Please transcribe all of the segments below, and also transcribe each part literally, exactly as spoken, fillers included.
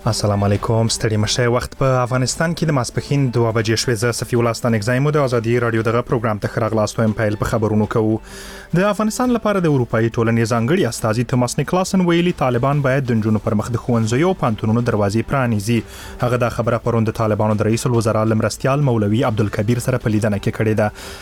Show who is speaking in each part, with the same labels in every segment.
Speaker 1: السلام علیکم. ستړي مشه وخت په افغانستان کې د ماسپخین دوه بجې شوې. زه صفي الله ستان اگزایمو د ازادي رادیو دغه پروګرام ته خراغلاستو ام پیل په خبرونو کوو. د افغانستان لپاره د اروپאי ټولنې ځانګړي استازي توماس نیکلاسن ویلي طالبان باید د جنونو پر مخ د ښوونځیو او پانتونونو دروازې پرانیزي. هغه دا خبره پروند طالبانو د رئیس الوزرا لمرستيال مولوي عبدالکبیر سره په لیدنه کې کړې ده.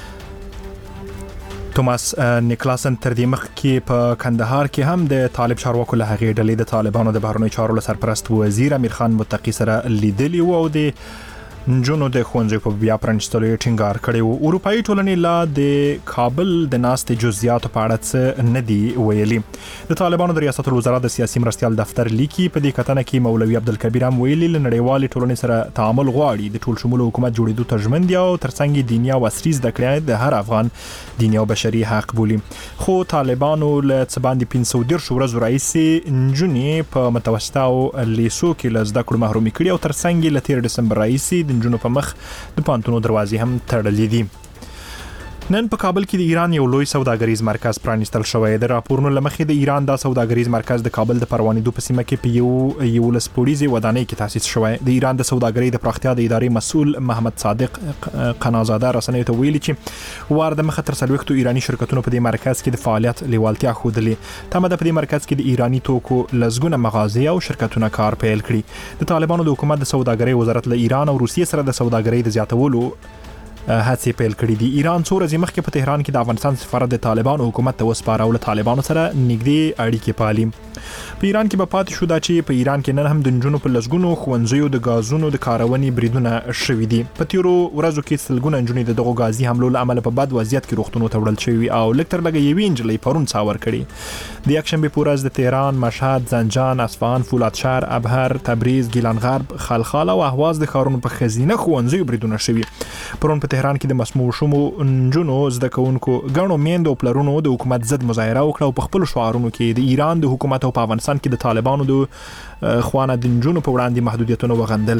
Speaker 1: توماس نیکلاسن تر دې مخکې په کندهار کې هم د طالب چارواکو له هغې ډلې د طالبانو د بهرنیو چارو سرپرست وزیر امیر خان متقی سره لیدلی و او د جنونو د ښوونځیو په بیا پرانیستلو ټینګار کړی و. اروپאי ټولنې لا د کابل د ناستې جزئیاتو په اړه څه نه دی ویلي. د طالبانو د ریاست الوزرا د سیاسي مرستيال دفتر لیکي په دې کتنه کې مولوي عبدالکبیر هم ویلي له نړیوالې ټولنې سره تعامل غواړي، د ټول شموله حکومت جوړېدو ته ژمن دي او ترڅنګ دیني او عصري زده کړې د هر افغان دیني او بشري حق بولي. خو طالبانو له څه باندې پنځه سوه دېرش ورځو راهیسې نجونې په متوسطه او لیسو کې له زده کړو محرومي کړي او ترڅنګ له تیر ډسمبر راهیسې جنونو په مخ د پانتونو دروازې هم تړلې دي. نن په کابل کې د ایران یو لوی سوداګریز مرکز پرانیستل شوی. د راپورونو لمخې د ایران دا سوداګریز مرکز د کابل د پروانېدو په سیمه کې په یو یو لسپوړیزې ودانۍ کې تاسیس شوی. د ایران د سوداګرۍ د پراختیا د ادارې مسؤل محمد صادق قنازاده رسنیو ته ویلي چې وار د مخه تر څلوېښتو ایراني شرکتونو په دې مرکز کې د فعالیت لیوالتیا ښودلې. تمه ده په دې مرکز کې د ایراني توکو لسګونه مغازې او شرکتونه کار پیل کړي. د طالبانو د حکومت د سوداګرۍ وزارت له ایران او روسیې سره د سوداګرۍ د زیاتولو هڅې پیل کړې دي. ایران څو ورځې مخکې په تهران کې د افغانستان سفارت د طالبانو حکومت ته وسپاره او له طالبانو سره نږدې اړیکې پالي. په ایران کې به پاتې شو دا چې په ایران کې نن هم د نجونو په لسګونو ښوونځیو د غازونو د کارونې بریدونه شوي دي. په تیرو ورځو کې سلګونه نجونې د دغو غازي حملو له امله په بد وضعیت کې روغتونونو ته وړل شوي او لږ تر لږه یوې نجلۍ پرون څا ورکړې. د یکشنبې په ورځ د تهران، مشهد، زنجان، اصفهان، فولادشهر، ابهر، تبریز، ګیلان غرب، خلخال او اهواز د ښارونو په ښځینه ښوونځیو بریدونه شوي. پرون په تهران کې د مسموع شومو نجونو زده کوونکو ګڼو میندو او پلرونو د حکومت ضد مظاهره وکړه او په خپلو شعارونو کې د ایران د حکومت او په افغانستان کې د طالبانو د خوانه د نجونو په وړاندې محدودیتونه وغندل.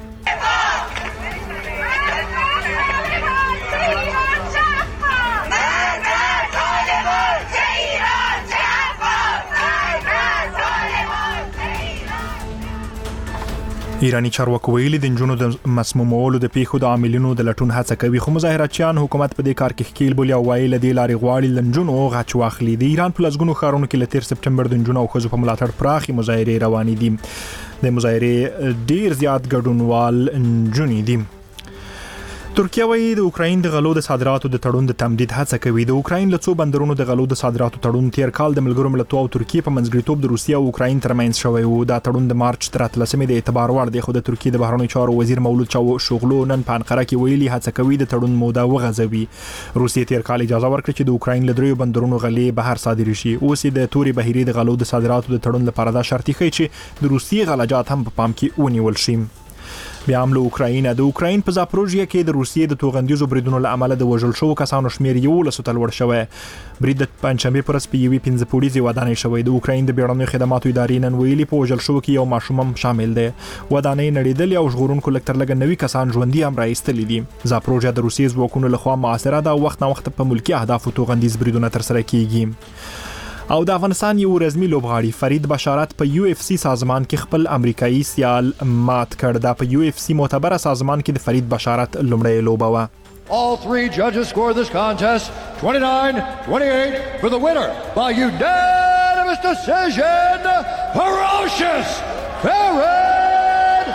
Speaker 1: ایرانی چارواکو ویلي د نجونو د مسمومولو د پیښو د عاملینو د لټون هڅه کوي، خو مظاهراتچیان حکومت په دې کار کې ښکیل بولي او وایي له دې لارې غواړي له نجونو غچ واخلي. د ایران په لسګونو ښارونو کې له تیر سپټمبر د نجونو او ښځو په ملاتړ پراخې مظاهرې روانې دي. د مظاهرې ډیر زیات ګډونوال نجونې دي. ترکیه وايي د اوکراین د غلو د صادراتو د تړون د تمدید هڅه کوي. د اوکراین له څو بندرونو د غلو د صادراتو تړون تیر کال د ملګرو ملتونو او ترکیه په منځګړیتوب د روسیې او اوکراین ترمنځ شوی و. دا تړون د مارچ تر اتلسمې د اعتبار وړ دی، خو د ترکیه د بهرنیو چارو وزیر مولود چاوشوغلو نن په انقره کې ویلي هڅه کوي د تړون موده وغځوي. روسیې تیر کال اجازه ورکړه چې د اوکراین له دریو بندرونو غلې بهر صادر شي. اوس د توري بهیرې د غلو د صادراتو د تړون لپاره دا شرط ښیي چې د روسیې غلجات هم په پام کې ونیول شي. بیا هم له اوکراین د اوکراین په زاپروژیا کې د روسیې د توغندیزو بریدونو له امله د وژل شوو کسانو شمیر یولسو ته لوړ شوی. برید د پنځشنبې پر ورځ په یوې پنځه پوړیزې ودانۍ شوی. د اوکراین د بیړنیو خدماتو ادارې نن ویلي په وژل شوو کې یو ماشوم هم شامل دی. ودانۍ نړېدلې او ژغورونکو لږ تر لږه نوي کسان ژوندي هم راایستلي دي. زاپروژیا د روسیې ځواکونو لخوا محاصره ده او وخت نه وخت په ملکي اهدافو توغندیز بریدونه ترسره کیږي. او د افغانستان یو رسمي لوبغاړي فرید بشارت په یو اف سی سازمان کې خپل امریکایي سیال مات کړ. دا په یو اف سی معتبره سازمان کې د فرید بشارت لومړی لوبه وه.
Speaker 2: All three judges scored this contest twenty-nine twenty-eight for the winner by unanimous decision, ferocious Farid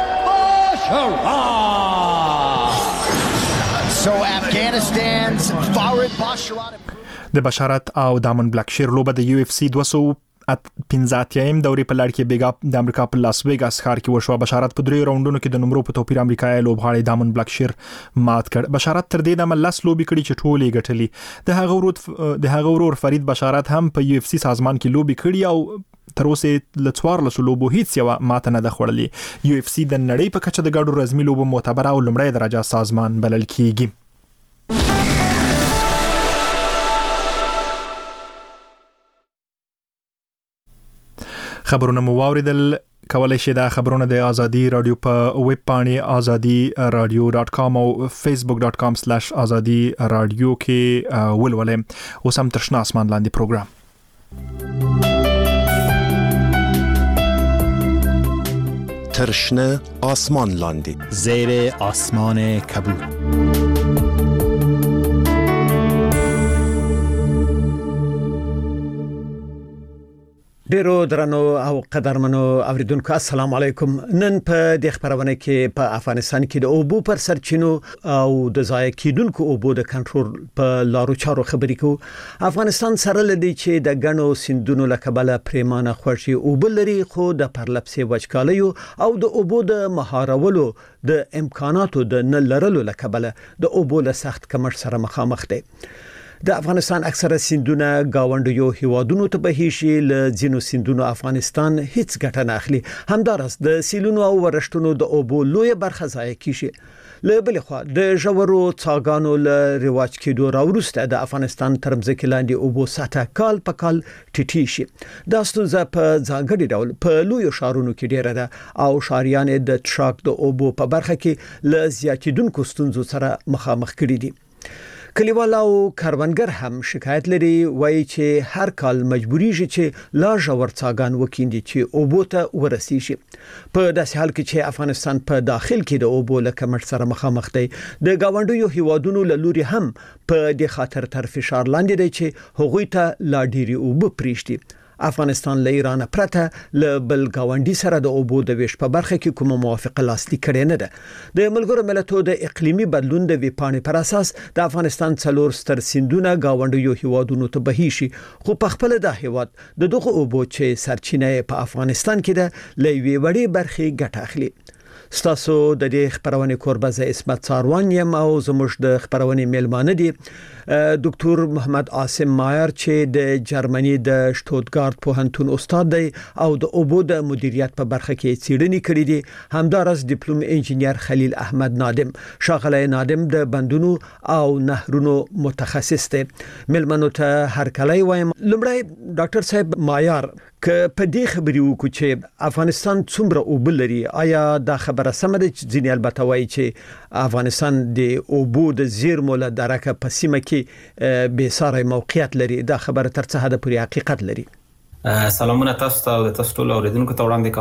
Speaker 2: Basharat.
Speaker 3: So Afghanistan's Farid Basharat.
Speaker 1: د بشارت او دامن بلاک شیر لوبه د یو اف سی دوه سوه پنځه اتیایم دورې په لړ کې بیګا د امریکا په لاس ویګاس ښار کې وشوه. بشارت په درې راوندونو کې د نمرو په توپیر امریکایي لوبغاړی دامن بلاک شیر مات کړ. بشارت تر دې دمه لس لوبې کړي چې ټولې ګټلې. د هغه ورور د هغه ورور فرید بشارت هم په یو اف سی سازمان کې لوبې کړي او تر اوسه له څوارلسو لوبو هیڅ یوه ماته نه ده خوړلې. یو اف سی د نړۍ په کچه د ګډو رسمي لوبو معتبره او لومړی درجه سازمان بلل کیږي. خبرونه مو واوریدل. کولای شئ دا خبرونه د ازادي رادیو په ویب پاڼې ازادي رادیو ډاټ کام او فیسبوک ډاټ کام سلیش ازادي رادیو کې ولولئ. اوس هم تر شنه اسمان لاندې پروګرام
Speaker 4: ترشنه آسمان لاندې
Speaker 5: زیر آسمان کبود.
Speaker 6: ډیرو درنو او قدرمنو اوریدونکو السلام علیکم. نن په د خبرونه کې په افغانستان کې د اوبو پر سرچینو او د ضایع کیدونکو اوبو د کنټرول په لارو چارو خبرې کوو. افغانستان سره لدی چې د غنو سیندونو لکبله پریمانه خوشي اوبو لري، خو د پرلپسې وچکالیو او د اوبو د مهارولو د امکاناتو د نه لرلو لکبله د اوبو له سخت کمښت سره مخامخ دي. د افغانستان اکثره سیندونه گاونډیو هیوادونو ته بهیشي، ل ځینو سیندونو افغانستان هیڅ ګټه نه اخلي. همدارس د سیلونو او ورشتونو د اوبو لوی برخه ضایع کیږي. له بل خوا د ژورو څاګانو له رواج کېدو راوروسته د افغانستان ترمځکه لاندې اوبو سطح کال په کال ټیټی شي. دا ستونزه په ځانګړي ډول په لوی شهرونو کې ډیره ده او شاریان د ټراک د اوبو په برخه کې له زیاتیدونکو ستونزو سره مخامخ کړي دي. کلیوال او کاروانګر هم شکایت لري، وایي چې هر کال مجبوریږي چې لا ژور څاګان وکیندي چې اوبو ته ورسیږي. په داسې حال کې چې افغانستان په داخل کې د اوبو له کمښت سره مخامخ دی، د گاونډیو هیوادونو له لوري هم په دې خاطر تر فشار لاندې دی چې هغوی ته لا ډیری اوبه پریږدي. افغانستان له ایران پرته له بل گاونډي سره د اوبو د ویش په برخه کې کومه موافقه لاسلیک کړې نه ده. د ملګرو ملتونو د اقلیمي بدلون د ویپانې پر اساس د افغانستان څلور ستر سیندونه گاونډیو هیوادونو ته بهیشي، خو په خپل د هیواد د دغه اوبو چې سرچینه په افغانستان کې ده له وی وړي برخې ګټه اخلي. ستاسو د دې خبرونه کوربه ز اسمت څاروان یم او زموږ د خبرونه میلمانه دي ډاکټر محمد عاصم مایر چې د جرمني د شټوتګارت پوهنتون استاد دی او د اوبو د مدیریت په برخه کې څېړنې کړې دي. همدارس ډیپلوم انجینیر خلیل احمد نادم شاغلی نادم د بندونو او نهرونو متخصص دی. میلمنو ته هر کله وایم. لمړی ډاکټر صاحب مایر که په دې خبرې وکړو چې افغانستان څومره اوبه لري، آیا دا خبره سمه ده چې ځینې البته وایي چې افغانستان د اوبو د زیرمو له درکه په سیمه کې بې ساري موقعیت لري؟ دا خبره تر څه حده پورې حقیقت لري؟
Speaker 7: سلامونه تاسو ته او تاسو ټول اوریدونکو ته وړاندې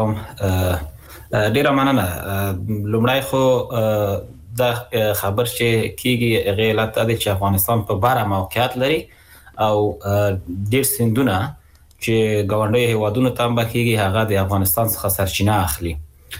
Speaker 7: کوم. ډیره مننه. لومړی خو دا خبر چې کیږي هغه علت ده چې افغانستان په باره موقعیت لري او ډیر سیندونه چې گاونډي هیوادونو ته بخیږي هغه د افغانستان څخه سرچینه اخلي.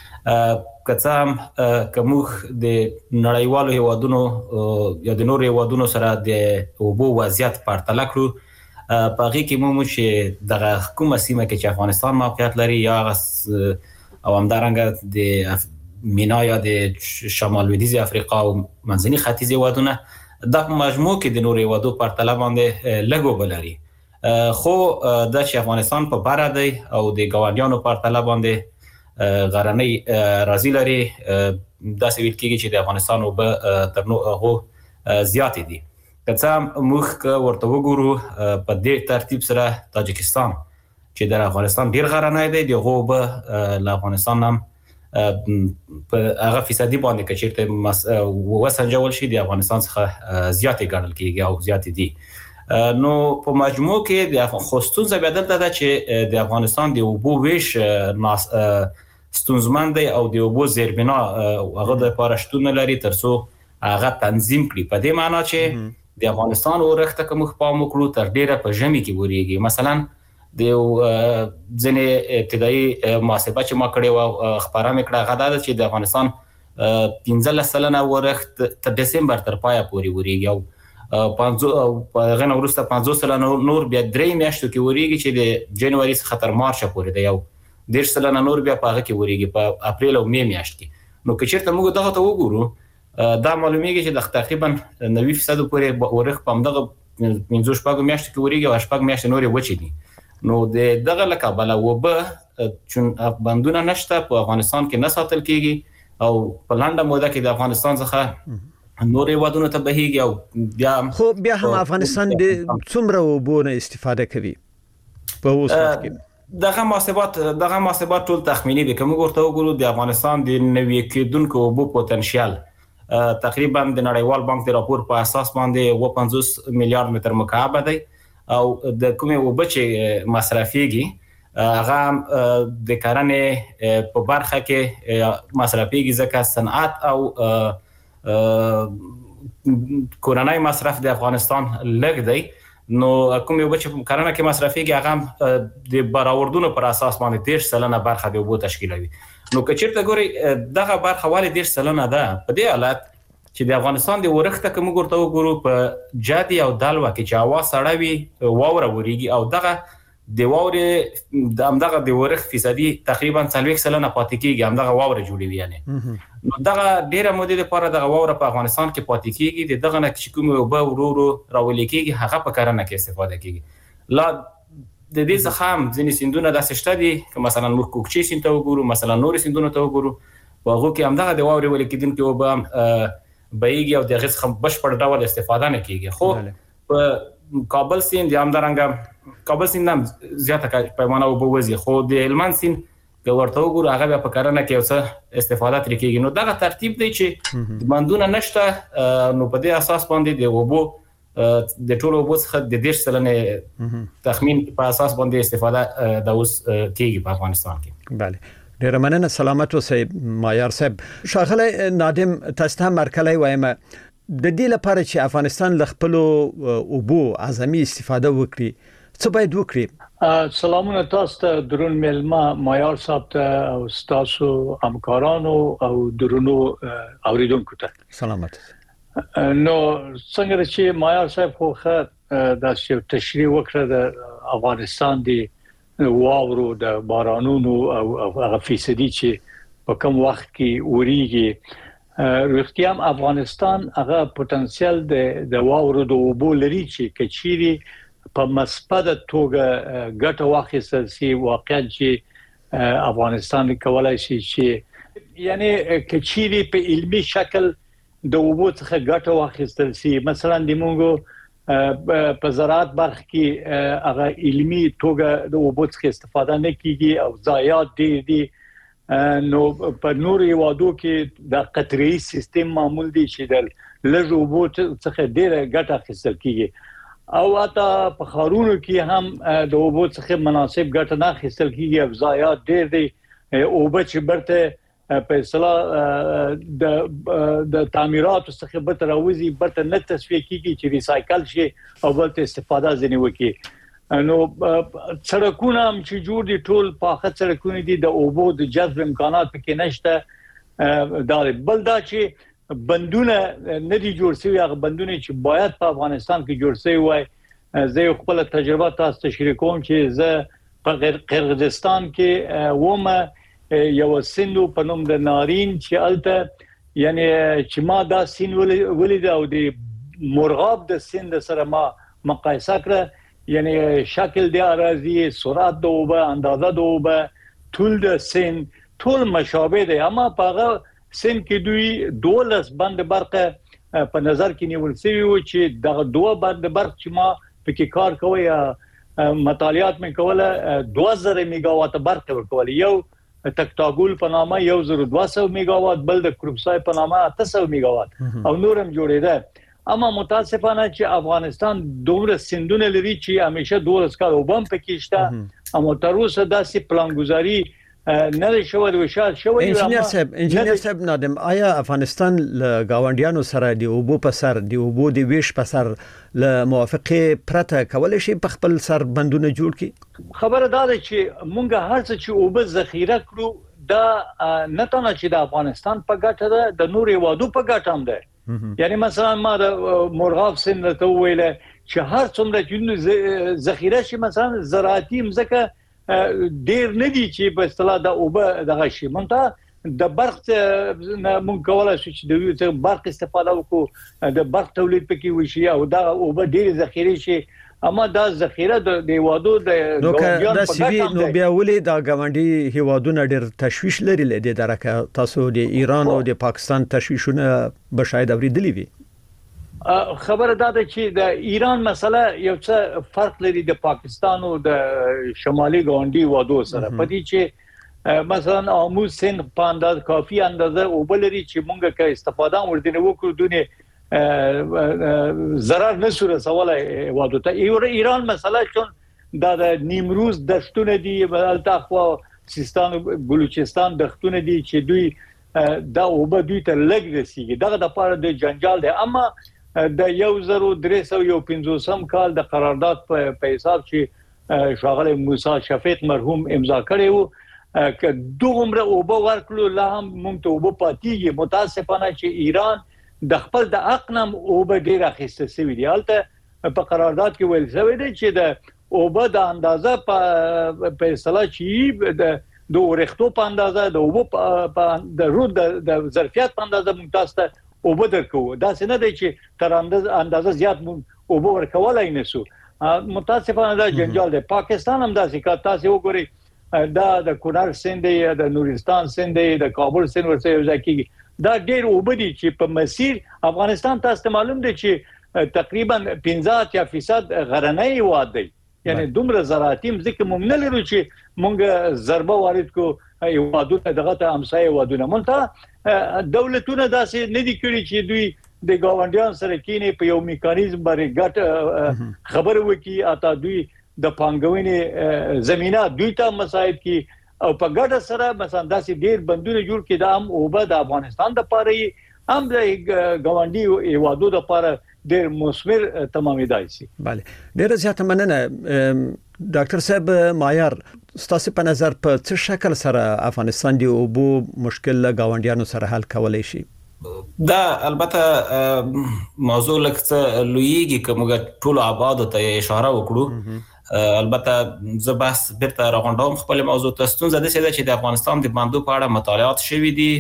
Speaker 7: کڅه هم کومخ د نړیوالو هیوادونو یا د نور هیوادونو سره د اوبو وضعیت پرتله کړو، په هغه کې مو چې د کومه سیمه کې چې افغانستان موقعیت لري یا او همدارنګه د مینا یا د شمال لویدیځ افریقا او منځني ختیځ هیوادونه د مجموع کې د نور هیوادو پرتله باندې لږ اوبه لري. خو د چې افغانستان په بره دی او د ګاونډیانو پرتله باندې غرنۍ راځي لري، دا سویل کېږي چې د افغانستان اوبه تر نو هغو زیاتې دي. که څه موږ ورته وګورو په دې ترتیب سره تاجکستان چې د افغانستان ډیر غرنی دی، دغه اوبه له افغانستان هم په هغه فیصدي باندې که چیرته وسنجول شي د افغانستان څخه زیاتې ګڼل کېږي او زیاتې دي. نو په مجموع کې د خصوصا بدلته ده چې د افغانستان د اوبو ویش ستونزمن دی او د اوبو زیربنا هغه د پارشتون لري ترڅو هغه تنظیم کړي. په دې معنی چې د افغانستان اورښت کوم خپام وکړو تر ډیره په ژمي کې وریږي. مثلا د ځنې ابتدایي محاسبه چې ما کړې و خبره مې کړه هغه ده چې د افغانستان پنځلس سلنه اورښت تر دسمبر تر پایه پورې وریږي او پنځو په غن ورسته پنځوس سلنه نور بیا درې میاشتو کې وریږي چې د جنوري څخه تر مارچ پورې دی، یو دېرش سلنه نور بیا په هغه کې وریږي په اپریل او می میاشت کې. نو که چیرته موږ دغه ته وګورو دا معلومیږي چې د تقریبا نوي فیصد پورې ورخ په همدغه پنځه شپږ میاشتو کې وریږي او شپږ میاشتې نورې وچې دي. نو د دغه لکبله وبه چون بندونه نشته په افغانستان کې نه ساتل کېږي او په لنډه موده کې د افغانستان څخه نورې هیوادونو ته بهیږي او بیا
Speaker 6: خو بیا هم افغانستان د څومره اوبو نه استفاده کوي په اوس وخت کې؟
Speaker 7: دغه محاسبات دغه محاسبات ټول تخمینی دي. کوم ورته وګورو د افغانستان د نوي کېدونکو اوبو پوتنشل تقریبا د نړیوال بانک د راپور په اساس باندې اوه پنځوس میلیارډ متر مکعب دی او د کومه اوبه چې مصرفيږي هغه د کرنې په برخه کې مصرفيږي ځکه صنعت او کورنۍ مصرف د افغانستان لږ دی نو کوم یو چې کرنه کې مصرفيږي هغه د براوردونو پر اساس باندې ډیر سلنه برخه د وبو تشکیلوي نو کچیرته ګوري دغه برخه والي ډیر سلنه ده په دې حالت چې د افغانستان د ورښت کوم ګورته وګورو په جادي او دالوا کې چې هوا سړه وي واوره وريږي او دغه د واورې د همدغه د ورښت فیصدي تقریبا څلوېښت سلنه پاتې کیږي همدغه واوره جوړوي یعنی نو دغه ډیره موده لپاره دغه واوره په افغانستان کې پاتې کیږي دغه نه چې کوم وبو ورورو راولي کیږي هغه په کرنه کې استفاده کیږي لا د دې څخه هم ځینې سیندونه داسې شته دي چې مثلا نور کوکچې سیند ته وګورو مثلا نور سیندونه ته وګورو واغو کې همدغه د واورې ولې کېدونکي وبو بېږي او دغه څخه بشپړ ډول استفاده نه کیږي خو په کابل سیند د همدارنګه کابل سیند هم زیاته پیمانه وبو وزي خو د هلمند سیند که ورته وګورو هغه په کرنه کې اوسه استفاده تر کېږي نو دغه ترتیب دی چې د بندونه نشته نو په دې اساس باندې د وبو د ټولو وبو څخه د ډیر سلنه تخمین په اساس باندې استفاده د اوس کېږي په افغانستان کې
Speaker 6: بله ډیر مننه سلامت اوسئ مایار صاحب ښاغلی نادم تاسو ته مرکلی وایم د دې لپاره چې افغانستان له خپل وبو اعظمي استفاده وکړي څه باید وکړي
Speaker 8: سلامونه تاسو ته درون ملما مایار صاحب ته او تاسو همکارانو او درونو اوریدونکو ته
Speaker 6: سلامت
Speaker 8: نو څنګه چې مایار صاحب خو دا چې تشریح وکړه د افغانستان دی واورو د بارانونو او هغه فیصدي چې په کوم وخت کې وریږي رښتیا افغانستان هغه پوتنسیل د واورو د وبو لري چې کچيري په مثبت توګه ګټه واخیستل سي واقعا چې افغانستان کولای شي چې یعنی کچيري په علمي شکل د وبو څخه ګټه واخیستل سي مثلا د مونږ په زراعت برخه کې هغه علمي توګه د وبو څخه استفاده نه کیږي او ضایعات ډېر دي نو په نور یوادو کې د قطري سیستم معمول دي چې د لږ وبو څخه ډېر ګټه اخیستل کیږي او اته په خارونو کې هم د وبو څخه مناسب ګټه نه اخیستل کیږي او ضایعات ډېر دي او به چې برته په اصطلاح د د تعمیرات څخه به تراوزی برته نه تصفیه کیږي چې ریسایکل شي او بل استفاده ځنی وکړي نو سړکونه هم چې جوړ دي ټول پاخه سړکونه دي د اوبو د جذب امکانات پکې نشته دا بل دا چې بندونه نه دي جوړ شوي هغه بندونه چې باید په افغانستان کې جوړ شوي وای زه خپل تجربه تاسو ته شریک کوم چې زه په قرغیزستان کې ومه یو سیند په نوم د نارین چې الته یعنی چې ما دا سیند ولید او د مرغاب د سیند سره ما مقایسه کړه یعنی شکل د اراضي سرعت د اوبه اندازه د اوبه ټول د سیند ټول مشابه دي اما په سن کې دوی دولس بند برقه په نظر کې نیول شوی و چې دغه دوه بند برق چې ما پکې کار کوي مطالعات مې کوله دوه زره میگاوات برق ورکول یو تکتاګول په نامه یو زره دوه سوه میگاوات بل د کروبسای په نامه اته سوه میگاوات او نورم جوړېده اما متاسفانه چې افغانستان دومره سندونه لري چې همیشه دولس کال وبم پکې شته اما تر اوسه داسې پلانګذاري نه شوی د وشال شوی
Speaker 6: انجینر صاحب انجینر صاحب نادم آیا افغانستان له گاونډیانو سره د اوبو په سر د اوبو د ویش په سر له موافقه پرته کولای شي په خپل سر بندونه جوړ کړي
Speaker 8: خبره دا ده چې مونږ هر څه چې اوبه ذخیره کړو دا نه تنه چې د افغانستان په ګټه ده د نور یوادو په ګټه هم ده یعنی مثلا ما د مرغاب سیند ته ویل چې هر څومره چې ذخیره شي مثلا زراعتي مزکه ډیر نه دي چې په اصطلاح د اوبه دغه شي مونږ د برق مونږ کولای شو چې د برق استفاده وکړو د برق تولید پکې وشي او دا اوبه ډیر ذخیره شي اما دا ذخیره د هیوادو د
Speaker 6: ګاونډیانو په ګټه نو بیا ولې دا ګاونډي هیوادونه ډیر تشویش لري لدې درکه تاسو د ایران او د پاکستان تشویشونه به شاید اوریدلی وي
Speaker 8: خبره دا ده چې د ایران مسله یو څه فرق لري د پاکستان او د شمالي ګاونډي وادو سره په دې چې مثلا اموز سن په انداز کافي اندازه او بلري چې مونږه کې استفاده وردنه وکړو دونه ضرر نه سره سوال وادو ته ایران مسله چون دا د نیمروز دشتونه دي بلته خو سیستان بلوچستان دښتونه دي چې دوی دا وبد دوی ته لګ رسیږي دغه د پاره د جنجال دی اما د یو زرو درې سوه یو پنځوسم کال د قرارداد په حساب چې شاغله موسی شفیق مرحوم امضا کړی وو که دومره وبو ورکړو لا هم مونږ ته وبو پاتېږي متاسفانه چې ایران د خپل د اقنم وبو ډیر اخیسته سوي دی البته په قرارداد کې ویل شوی دی چې د وبو د اندازه په اصطلاح چې د د ورختو په اندازه د وبو په د رود د ظرفیت په اندازه ممتاز ته وبو درکو دا څنګه دی چې تر اندازه اندازه زیات وبو ورکولای نشو متاسفانه دا جنجال دی پاکستان هم داسې کا تاسو وګورئ دا د کونړ سیند دی د نورستان سیند دی د کابل سیند ورسره یو ځای کیږي دا ډیر وبو دي چې په مسیر افغانستان تاسو معلوم دی چې تقریبا پنځه فیصد غرنۍ واد دی یعنی دومره زراعتي مځکه مونږ نه لرو چې مونږ ضربه وارد کو یوادونه دغه ته امسایه وادونه مونږ دولتونه داسې نه دي کړی چې دوی د گاونډیان سره کینې په یو میکانیزم باندې ګټ خبر وکي اته دوی د پانګونې زمينه دوی ته مساعد کی او په ګټه سره مثلا داسې ډیر بندونه جوړ کړي د ام او د افغانستان د پاره هم د گاونډي یوادو د پاره ډیر مثمر تمامېدای شي.
Speaker 6: bale ډیر زیاته مننه ډاکټر صاحب معیار ستاسو په نظر په څه شکل سره افغانستان دی او بو مشکل گاونډیانو سره حل کولای شي؟
Speaker 7: دا البته موضوع لکه لویږي کومه ټول آباد ته اشاره وکړو البته زه بس بیرته راغونډوم خپل موضوع ته ستونزه ده چې د افغانستان د باندې په اړه مطالعات شوي دي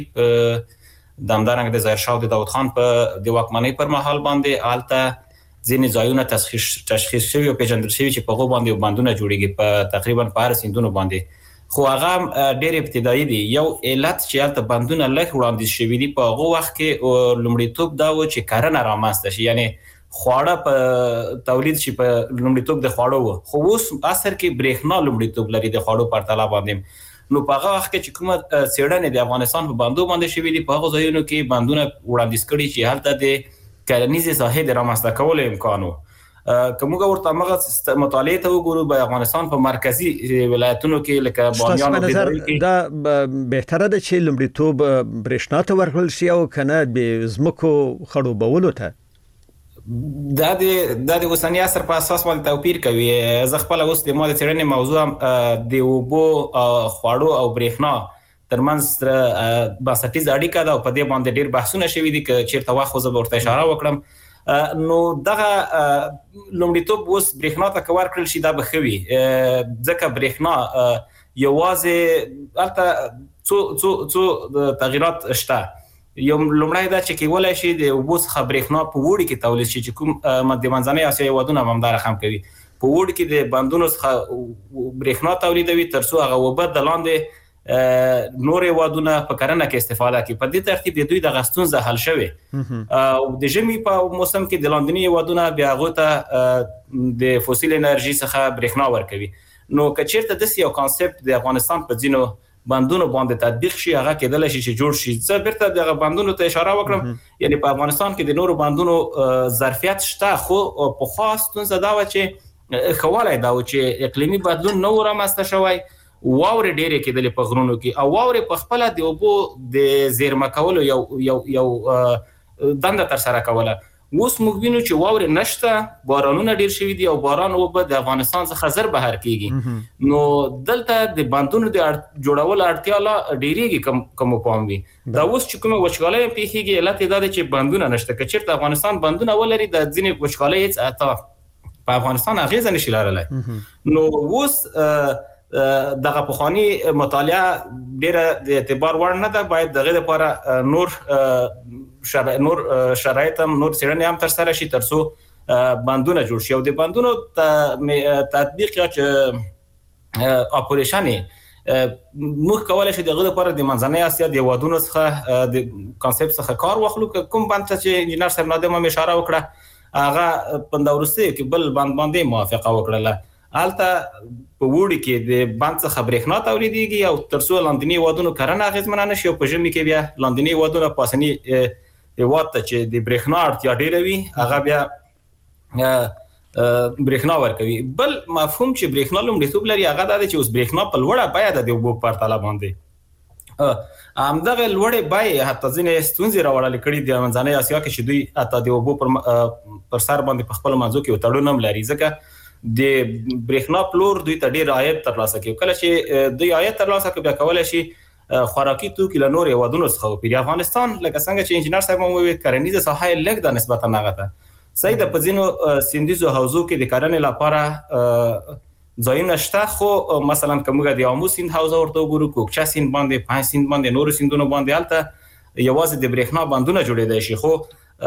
Speaker 7: دمدارنګ د ظاهر شاه د داود خان په د واکمنۍ پر مهال باندې آلته ځینې ځایونه تشخیص تشخیص شوي او پیژندل شوي چې په هغو باندې باندونه جوړیږي په تقریبا په هر سیندونو باندې خو هغه ډېر ابتدایي دي یو علت چې آلته باندونه لږ وړاندیز شوي دي په هغو وخت کې لومړیتوب دا و چې کرنه رامنځته شي یعنی خواړه په تولید شي په لومړیتوب د خواړو و خو اوس اثر کې برېښنا لومړیتوب لري د خواړو په پرتله باندې نو په هغه وخت کې چې کومه څېړنې د افغانستان په باندو باندې شوي دي په هغو ځایونو کې باندونه وړاندیز کړي چې هلته د کرنیزې ساحې د رامنځته کولو امکان و که موږ ورته همغه مطالعې ته وګورو په افغانستان په مرکزي ولایتونو کې لکه بامیان او
Speaker 6: بیداري دا بهتره ده چې لومړیتوب برېښنا ته ورکړل شي او کنه د ځمکو خړوبولو ته
Speaker 7: دا د د اوسنی عصر په اساس باندې توپیر کوي زه خپل اوس د ماده څېړنې موضوع د اوبو خواړو او برېښنا ترمنځ بنسټیزه اړیکه ده او په دې باندې ډېر بحثونه شوي دي که چیرته وخت خو زه به ورته اشاره وکړم نو دغه لومړیتوب اوس برېښنا ته که ورکړل شي دا به ښه وي ځکه برېښنا یوازې هلته څو څو څو تغییرات شته یو لومړی دا چې کېولای شي د اوبو څخه برېښنا په وړي کې تولید شي چې کوم د منځنۍ اسیا هېوادونه هم همدا رقم کوي په وړي کې د بندونو څخه برېښنا تولیدوي تر څو هغه اوبه د لاندې نور هېوادونه په کرنه کې استفاده کوي په دې ترتیب د دوی دغه ستونزه حل شوې او د ژمي په موسم کې د لاندني هېوادونه بیا هغو ته د فوسیل انرژي څخه برېښنا ورکوي نو که چېرته داسې یو کانسپټ د افغانستان په ځینو باندونو باندې تطبیق شي هغه کېدلی شي چې جوړ شي زه بیرته دغه باندونو ته اشاره وکړم یعنی په افغانستان کې د نورو باندونو ظرفیت شته خو پخوا ستونزه دا وه چې ښه والی دا و چې اقلیمي بدلون نه و رامنځته شوی واورې ډېرې کېدلې په غرونو کې او واورې په خپله د اوبو د زیرمه کولو یو یو یو دنده ترسره کوله اوس موږ وینو چې واورې نشته بارانونه ډېر شوي دي او باران اوبه د افغانستان څخه زر بهر کېږي نو دلته د بندونو د جوړولو اړتیا لا ډېرېږي که مو پام وي دا اوس چې کومه وچکالۍ پېښېږي علت یې دا دی چې بندونه نشته که چېرته افغانستان بندونه ولري د ځینې وچکالۍ هېڅ اتا په افغانستان اغېزه نشي لرلی نو اوس دغه پخواني مطالعه ډېره د اعتبار وړ نه ده باید دغه لپاره نور شرا... نور شرایط هم نور څېړنې هم ترسره شي تر څو بندونه جوړ شي او د بندونو تطبیق یا چې اپریشن موږ کولی شو د هغه لپاره د منځنۍ اسیا د هېوادونو څخه د کانسپټ څخه کار واخلو که کوم بند ته چې انجینر صاحب نادم هم اشاره وکړه هغه په وروستیو کې بل بند باندې موافقه وکړله هلته په وړي کې د بند څخه برېښنا تولیدېږي او تر څو لاندني هېوادونو کرنه اغېزمنه نه شي او په ژمي کې بیا لاندني هېوادونه پاسني هېواد ته چې د برېښنا اړتیا ډېره وي هغه بیا برېښنا ورکوي. بل مفهوم چې برېښنا لومړیتوب لري هغه دا دی چې اوس برېښنا په لوړه بیه د اوبو په پرتله باندې همدغه لوړې بیې حتی ځینې ستونزې راوړلې کړي د منځنۍ اسیا کې چې دوی حتی د اوبو پر پر سر باندې په خپلو منځو کې تړون هم لري ځکه د برېښنا پلور دوی ته ډېر عاید ترلاسه کوي. کله چې دوی عاید ترلاسه کوي بیا کولی شي خوراکي توکي له نورو هېوادونو څخه وپېري. افغانستان لکه څنګه چې انجینر صاحب هم وویل کرنیزه ساحه یې لږ ده نسبتا هغه ته صحیح ده. په ځینو سیندیزو حوزو کې د کرنې لپاره ځایونه شته خو مثلا کومه د آمو سیند حوزه ورته وګورو کوکچا سیند باندې پنځ سیند باندې نور سیندونو باندې البته یوازې د برېښنا باندونه جوړېدای شي خو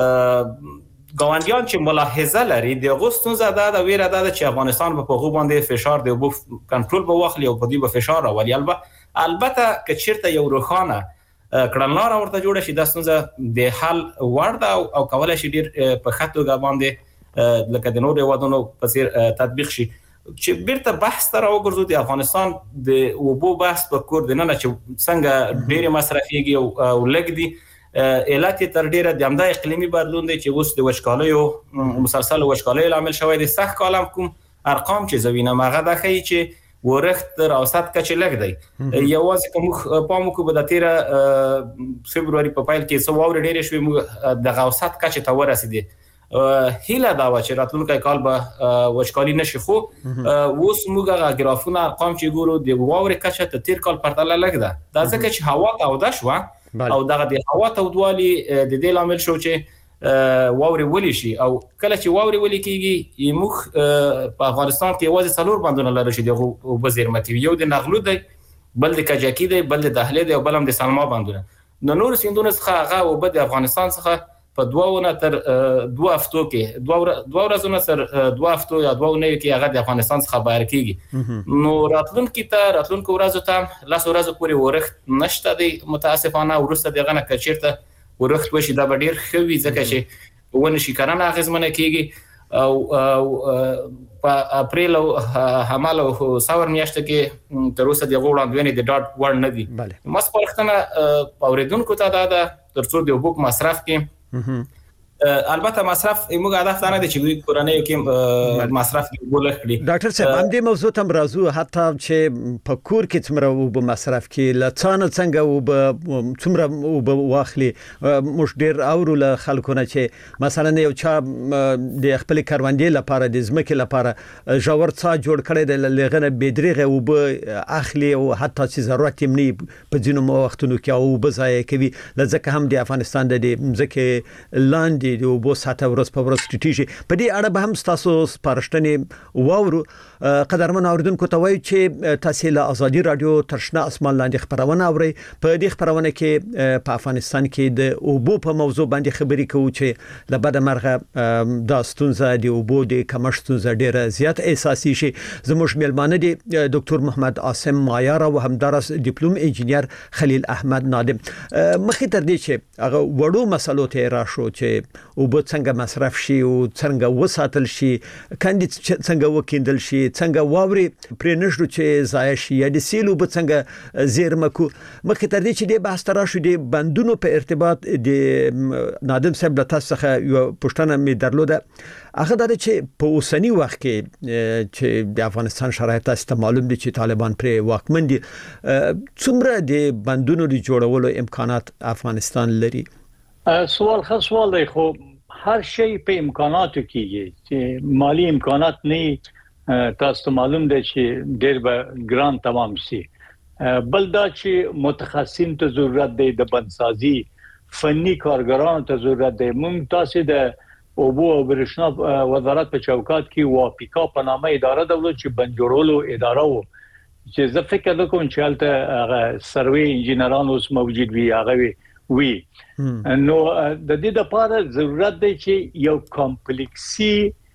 Speaker 7: ګاونډیان چې ملاحظه لري د غوستون زده د ویره ده چې افغانستان په هغه باندې فشار د اوبو کنټرول به واخلي او په دې به فشار راولي. البته البته که چیرته یو روښانه کړنلاره ورته جوړه شي د ستونزه د حل وړ ده او کولای شي ډېر په ښه توګه باندې لکه د نورو هېوادونو په څېر تطبیق شي. چې بیرته بحث ته راوګرځو د افغانستان د اوبو بحث په کور دننه چې څنګه ډېرې مصرفېږي او لږ دي علت یې تر ډېره د همدا اقلیمي بدلون دی چې اوس د وچکالیو مسلسل وچکالیو لامل شوی دی. سږ کال هم کوم ارقام چې زه وینم هغه دا ښیي چې ورښت تر اوسط کچې لږ دی. یوازې که موږ پام وکړو به د تېره فبروري په پیل کې څه واورې ډېرې شوې موږ دغه اوسط کچې ته ورسېدې. هیله دا وه چې راتلونکی کال به وچکالي نشي خو اوس موږ هغه ګرافونه ارقام چې ګورو د واورې کچه ته تېر کال پرتله لږ ده. دا ځکه چې هوا توده شوه او دغه د هوا تودوالي د دې لامل شو چې واورې ولې شي او کله چې واورې ولې کېږي موږ په افغانستان کې یوازې څلور بندونه لرو چې د اوبه زیرمه کوي. یو د نغلو دی، بل د کجکي دی، بل د دهلې دی او بل هم د سلما بندونه. د نورو سیندونو څخه هغه اوبه د افغانستان څخه په دوه نه تر دوه هفتو کې دوه دوه ورځې تر دوه هفتو یا دوه نه کې هغه د افغانستان څخه بهر کیږي. نو راتلونکي ته راتلونکو ورځو ته لاس ورځو پورې ورښت نشته دی متاسفانه. وروسته دغه نه کچیرته ورښت وشي دا به ډېر ښه وي ځکه چې ونه شي کرنه اغېزمنه کیږي او په اپریل او حمل او ساور میاشته کې تر اوسه د وړاندوینې د ډاټ وړ نه دي. ما سپارښتنه اوریدونکو ته دا ده ترڅو د اوبو مصرف کې البته مصرف موږ هدف نه دي چې دوی کورنۍ کې مصرف وګورل کړي.
Speaker 6: ډاکټر صاحب هم دې موضوع تم راځو حتی چې په کور کې څومره وب مصرف کې لڅانه څنګه وب څومره وب واخلي. مش ډیر اورو له خلکو نه چې مثلا یو چا د خپل کاروندې لپاره د زمکه لپاره جوړ څا جوړ کړي د لغنه بيدرغه وب اخلي او حتی چې ضرورت یې نه په ځینو وختونو کې او وب ځای کوي لکه هم د افغانستان د زمکه لاندې د اوبو ساته ورځ په ورځ ټیټیږي. په دې اړه به هم تاسو سپارښتنې واورو. قدرمن اوریدونکو ته وایي چې تاسو له ازادي رادیو ترشنه اسمان لاندې خبرونه اورئ. په دې خبرونه کې په افغانستان کې د اوبو په موضوع باندې خبرې کوو چې لبد مرغه د ستونزه د اوبو د کمښت ستونزه ډیره زیات احساسي شي. زموږ میلمانه دي ډاکټر محمد عاصم مایار او همدارس ډیپلوم انجینر خلیل احمد نادم. مخې تر دې چې هغه وړو مسلو ته راشو چې اوبه څنګه مصرف شي او څنګه وساتل شي، کاندید څنګه وکیندل شي، څنګه واوري پرې نشو چې ضایع شي یا د سیلو به څنګه زیرمه کو. مخکې تر دې چې د بحث تراشو د بندونو په ارتباط د نادم صاحب له تاسو څخه یو پوښتنه می درلوده. هغه دا چې په اوسنی وخت کې چې د افغانستان شرایط تاسو ته معلوم دي چې طالبان پر واکمن دي، څومره د بندونو د جوړولو امکانات افغانستان لري؟
Speaker 8: سوال خاص سوال دی خو هر شی په امکاناتو کېږي چې مالی امکانات نه تاسو ته معلوم دی چې ډېر به ګران تمام شي. بل دا چې متخصصین ته ضرورت دی، د بندسازي فني کارګرانو ته ضرورت دی. موږ تاسو د اوبو او برېښنا وزارت په چوکاټ کې واپیکا په نامه اداره درلود چې بند جوړولو اداره و چې زه فکر کوم چې هلته هغه سروي انجینران اوس موجود وي هغه وي. نو د دې لپاره ضرورت دی چې یو کمپلیکسي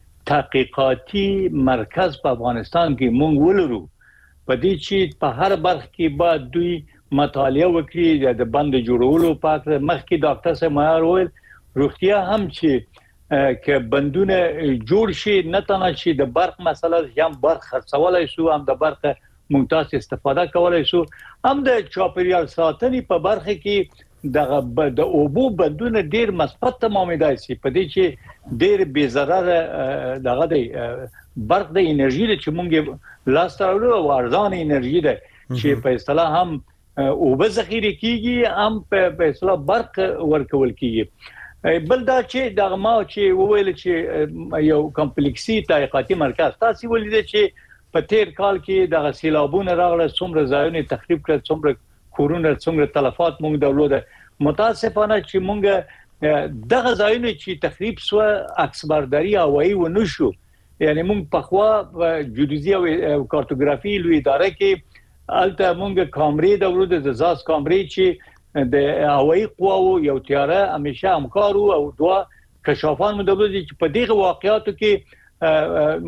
Speaker 8: تحقیقاتي مرکز په افغانستان کې مونږ ولرو په دې چې په هر برخه کې به دوی مطالعه وکړي د بند جوړولو په اړه. مخکې ډاکټر صاحب مایار وویل روغتیا هم چې که بندونه جوړ شي نه تنه چې د برق مسله هم برق خرڅولای شو هم د برق ممتاز استفاده کولای شو هم د چاپیریال ساتنې په برخه کې دغه د اوبو بندونه ډیر مثبت تمامېدای شي په دې چې ډیر بې ضرر دغه دی برق د انرژي چې مونږ لاس ته راوړو او ارزان انرژي ده چې په اصطلاح هم اوبه ذخیره کیږي هم په اصطلاح برق ورکول کیږي بل دا چې دغه ما چې وویل چې یو کمپلیکسي تحقیقاتي مرکز تاسو ولیدل چې په تیر کال کې دغه سیلابونه راغله څومره ځایونه تخریب کړ څومره کورونه څومره تلفات مونږ دولت متاسفانه چې مونږ دغه ځایونه چې تخریب سو عکس برداري هوایی و نشو یعنی مونږ په خوا جیودیزي او کارتوګرافي لوی اداره کې الته مونږ کامرې د ورود د زاس کامرې چې د هوایی قواو یو تیاره همیشه همکارو او دوا کشافان مدبر چې په دغه واقعاتو کې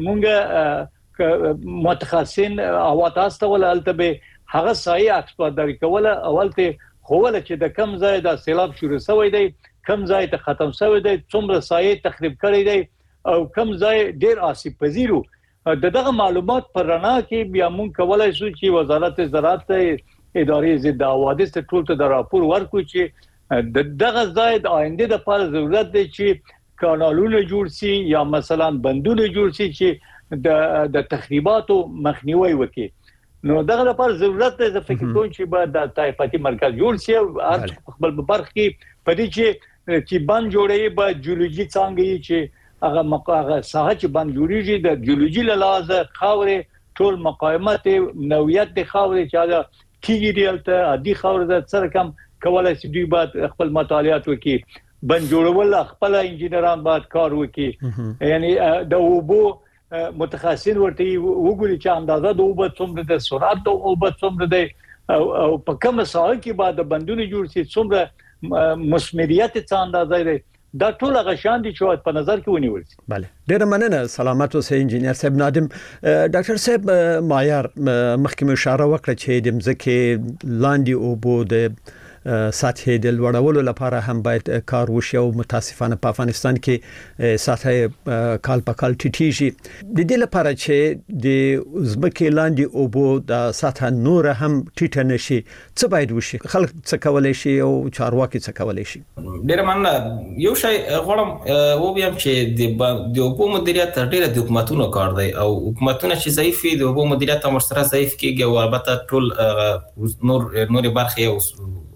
Speaker 8: مونږ متخصصین اواتاسته ول الته به هغه سایه اکسپلواتوري کوله اولته خوله چې د کم ځای د سیلاب شروع شوی دی کم ځای ته ختم شوی دی څومره سایه تخریب کړی دی او کم ځای ډیر آسیب پذیرو د دغه معلومات پر رڼا کې بیا مونږ کولای شو چې وزارت زراعت ادارې ضد حوادث ټول ته د راپور ورکو چې دغه ځای د آینده لپاره ضرورت دی چې کانالونه جوړ شي یا مثلا بندونه جوړ شي چې د د تخریباتو مخنیوي وکړي نو دغه لپاره ضرورت دی چې فکر کوم چې به د تحقیقاتي مرکز جوړ شي او هر خپل برخه کې پدې چې چې بند جوړي به جیولوژي څنګه چې هغه مقاغه ساحه چې بند جوړیږي د جیولوژي لحاظه خاورې ټول مقاومت نوعیت د خاورې چې هغه کیږي دلته عادي خاور د سره کم کولای شي دوی بعد خپل مطالعات وکړي بند جوړول خپل انجنیران بعد کار وکړي یعنی د اوبو متخصصین ورته وګوري چې اندازه د اوبو څومره د سرعت د اوبو څومره د او په کومه ساحه کې بعد بندونه جوړ شي څومره مسمریت څه اندازه دی دا ټول غشان دي چې په نظر کې ونیول شي.
Speaker 6: بله ډیر مننه سلامت اوسئ انجینر صاحب نادم. ډاکټر صاحب معیار مخکې اشاره وکړه چې د مځکې لاندې اوبو د سطح د لوړولو لپاره هم باید کار وشي او متاسفانه په افغانستان کې سطح کال په کال ټیټیږي د دې لپاره چې د ځمکې لاندې اوبو د سطح نور هم ټیټه نشي څه باید وشي خلک څه کولای شي او چارواکي څه کولای شي.
Speaker 7: ډیر مننه یو شی غواړم و بیم چې د اوبو مدیریت تر ډیره د حکومتونو کار دی او حکومتونه چې ضعیف دي د اوبو مدیریت هم سره ضعیف کیږي او البته ټول نور نور برخه او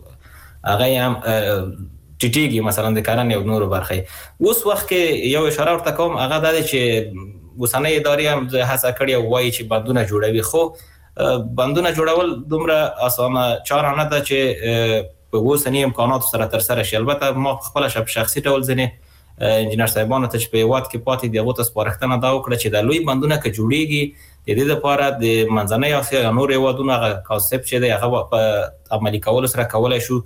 Speaker 7: هغه هم ټیټیږي مثلا د کارن یو نور برخه اوس وخت کې یو اشاره ورته کوم هغه د چې وسنۍ ادارې هم هڅه کړې او وایي چې بندونه جوړوي خو بندونه جوړول دومره اسانه چاره نه ده چې په وسنۍ امکانات سره تر سره شي. البته ما خپل شخصي ډول ځنه انجینر صاحبانو ته چې په وخت کې پاتې دی غوته سپارښتنه دا وکړه چې د لوی بندونه کې جوړیږي د دې لپاره د منځنۍ اسیا نور هیوادونو هغه کانسپټ چې دی هغه په عملي کول سره کولای شو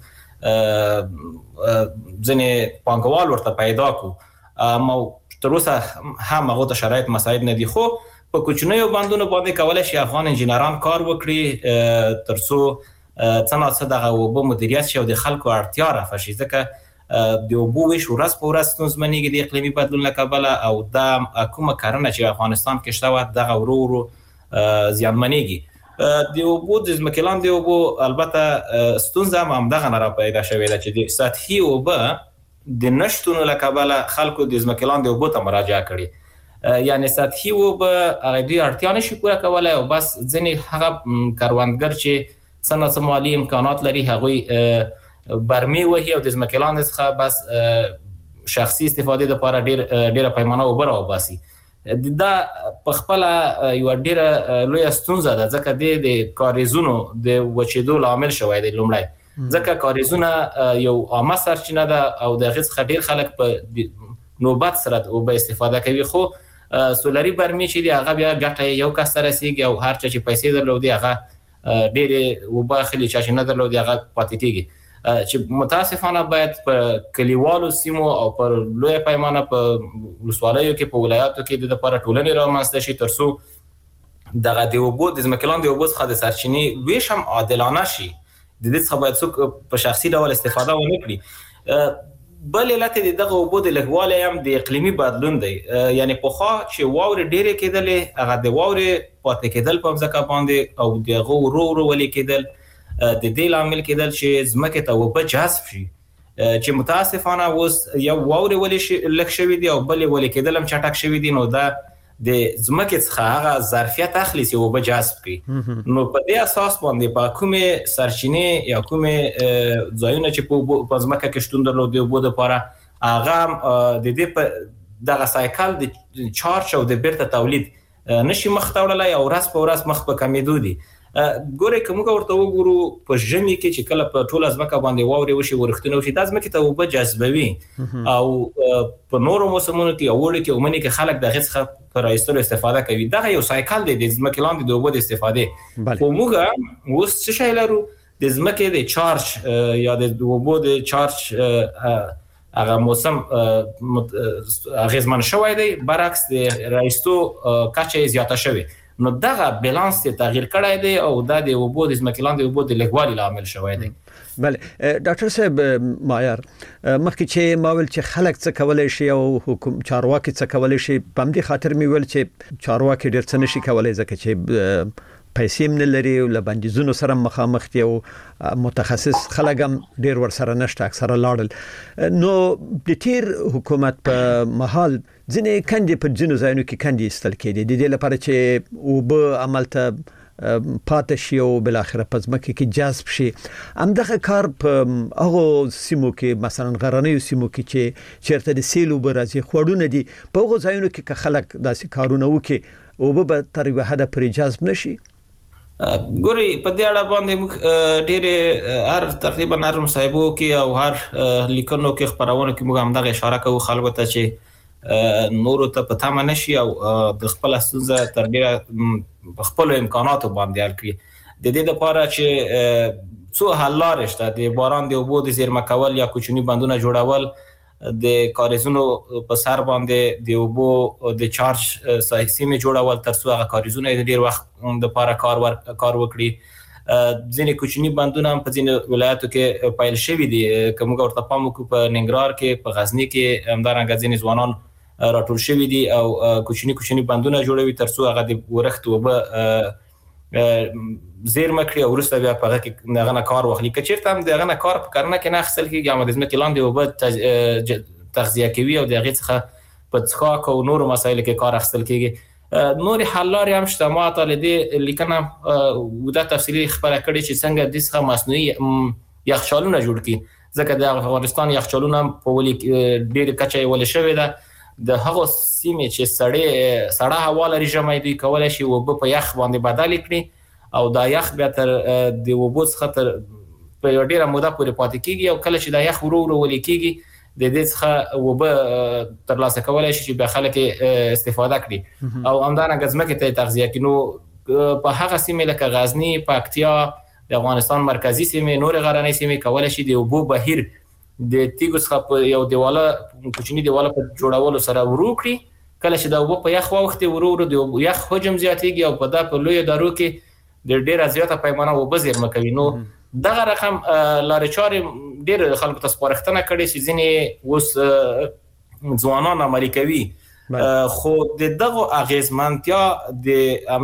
Speaker 7: ځنه پانګوال ورته پیدا کو ما تر اوسه هم هغه ته شرایط مساعد نه دي خو په کوچنیو بندونو باندې کولای شي افغان انجینران کار وکړي ترڅو څنګه څه دغه وبو مدیریت شي او د خلکو اړتیا رافع شي ځکه د وبو ویش ورځ په ورځ ستونزمنېږي د اقلیمي بدلون له کبله او د کومه کارونه چې افغانستان کې شته و دغه ورو ورو زیانمنېږي. د اوبو د ځمکې لاندې اوبو البته ستونزه هم همدغه نه را پیدا شوې ده چې د سطحي اوبه د نشتون له کبله خلکو د ځمکې لاندې اوبو ته مراجعه کړې یعنی سطحي اوبه هغه دوی اړتیا نشي پوره کولی او بس ځینې هغه کروندګر چې څه نه څه مالي امکانات لري هغوی برمې وهي او د ځمکې لاندې څخه بس شخصي استفادې لپاره ډېر ډېره پیمانه اوبه راوباسي. دا په خپل یو ډیره لوی ستونزه ده ځکه د کاریزونو د وچېدو لامل شوی دی لومړی ځکه کاریزونه یو عامه سرچینه ده او د هغې څخه ډېر خلک په نوبت سره اوبه استفاده کوي خو سولري برمې چې دي هغه بیا ګټه یو کس ته رسېږي او هر چا چې پیسې درلودي هغه ډېرې اوبه اخلي چا چې نه درلودي هغه پاتې کېږي چې متاسفانه باید په کلیوالو سیمو او په لوی پیمانه په ولسوالیو کې په ولایاتو کې د لپاره ټولنې رامنځته شي ترڅو دغه د اوبو د ځمکې لاندې اوبو څخه د سرچینې ویش هم عادلانه شي د دې څخه باید څوک په شخصي ډول استفاده ونه کړي. بل علت د دغه اوبو د لږوالی هم د اقلیمي بدلون دی یعنی پخوا چې واورې ډېرې کېدلې هغه د واورې پاتې کېدل په مځکه باندې او د هغه ورو ورو ولې کېدل د دې لامل کېدل چې ځمکې ته اوبه جذب شي چې متاسفانه اوس یو واورې ولې شي لږ شوي دي او بلې ولې کېدل هم چټک شوي دي نو دا د ځمکې څخه هغه ظرفیت اخلي چې اوبه جذب کړي نو په دې اساس باندې په کومې سرچینې یا کومې ځایونه چې په ځمکه کې شتون درلود د اوبو لپاره هغه د دې په دغه سایکل د چارج او د بیرته تولید نشي مخ ته وړلای او ورځ په ورځ مخ په کمیدو دي ګوره کومه ورته وګورو په ژمي کې چې کله په ټوله ځمکه باندې واورې وشي ورښتونه وشي د ځمکې ته اوبه جذبوي او په نورو موسمونو کې اوړي کې ومني کې خلک دغه څخه پر ایستلو استفاده کوي دا یو سایکل دی د ځمکې لاندې د اوبو د استفاده خو موږ اوس څه شی لرو د ځمکې د چارج یا د اوبو د چارج هغه موسم اغیزمن شوی دی برعکس د رایستو کچه زیاته شوی نو دغه بالانس ته تغییر کړی دی او دا د اوبو د ځمکې لاندې اوبو د لږوالي لامل شوی دی
Speaker 6: بله ډاکټر صاحب معیار مخکې چې ما ویل چې خلک څه کولای شي او حکومت چارواکي څه کولای شي په همدې خاطر مې ویل چې چارواکي ډېر څه نشي کولای ځکه چې پیسې هم نه لري او له بندیزونو سره مخامخ دي او متخصص خلک هم ډېر ورسره نشته اکثره لاړل نو د تیر حکومت په محل ځینې کندې په ځینو ځایونو کې کندې ایستل کېدې د دې لپاره چې اوبه عمل ته پاتې شي او بل اخره په ځمکه کې جذب شي همدغه کار په هغو سیمو کې مثلا غرنیو سیمو کې چې چیرته د سیل اوبه راځي خوړونه دي په هغو ځایونو کې که خلک داسې کارونه وکړي اوبه به تر یوه حده پورې جذب نشي
Speaker 7: ګوري په دې اړه باندې موږ ډېر هر تقریبا هر مصاحبو کې او هر لیکنو کې خبرونه کې موږ هم دغه اشاره کوو خلکو ته چې نورو ته په تمه نشي او د خپل ستونزه تر ډېره خپل امکاناتو باندې حل کړي د دې لپاره چې څو حل لارې شته د باران د اوبو د زیرمه کول یا کوچني بندونه جوړول د کاریزونو په سر باندې د اوبو د چارج سیمې جوړول تر څو هغه کاریزونه د ډیر وخت د لپاره کار ور کار وکړي ځینې کوچني بندونه په ځینې ولایتو کې پایل شوي دي کوم ورته پام وکړو په ننګرهار کې په غزنی کې همدارنګه ځینې ځوانان راټول شوي دي او کوچني کوچني بندونه جوړوي تر څو هغه د ورښت اوبه زیرمه کړی او وروسته بیا په هغه کې دغه نه کار واخلي که چېرته هم دغه نه کار په کرنه کې نه اخیستل کېږي اما د ځمکې لاندې اوبه تغذیه کوي او د هغې څخه په څښاک او نورو مسایلو کې کار اخیستل کېږي نورې حل لارې هم شته ما ته له دې لیکنه اوږده تفصیلي خبره کړې چې څنګه دې څخه مصنوعي یخچالونه جوړ کړي ځکه د افغانستان یخچالونه هم په ولې ډېرې کچه یې ولې شوې ده د هغو سیمې چې سړې سړه هوا لري ژمی دوی کولی شي اوبه په یخ باندې بدلې کړي او دا یخ بیا تر د اوبو څخه تر په یوه ډېره موده پورې پاتې کېږي او کله چې دا یخ ورو ورو ولې کېږي د دې څخه اوبه ترلاسه کولی شي چې بیا خلک استفاده کړي او همدارنګه ځمکې ته یې تغذیه کړي نو په هغه سیمې لکه غزني پکتیا د افغانستان مرکزي سیمې نورې غرنۍ سیمې کولی شي د اوبو بهیر د تیږو څخه په یو دیواله کوچني دیواله په جوړولو سره ورو کړي کله چې د اوبو په یخ واوښتي ورو ورو د یخ حجم زیاتېږي او په دا په لویو دارو کې د ډیره زیاته پیمانه اوبه زیرمه کوي نو دغه رقم لارې چارې ډېر خلکو ته سپارښتنه کړې چې ځینې اوس ځوانان عملي کوي خو د دغو اغیزمنتیا د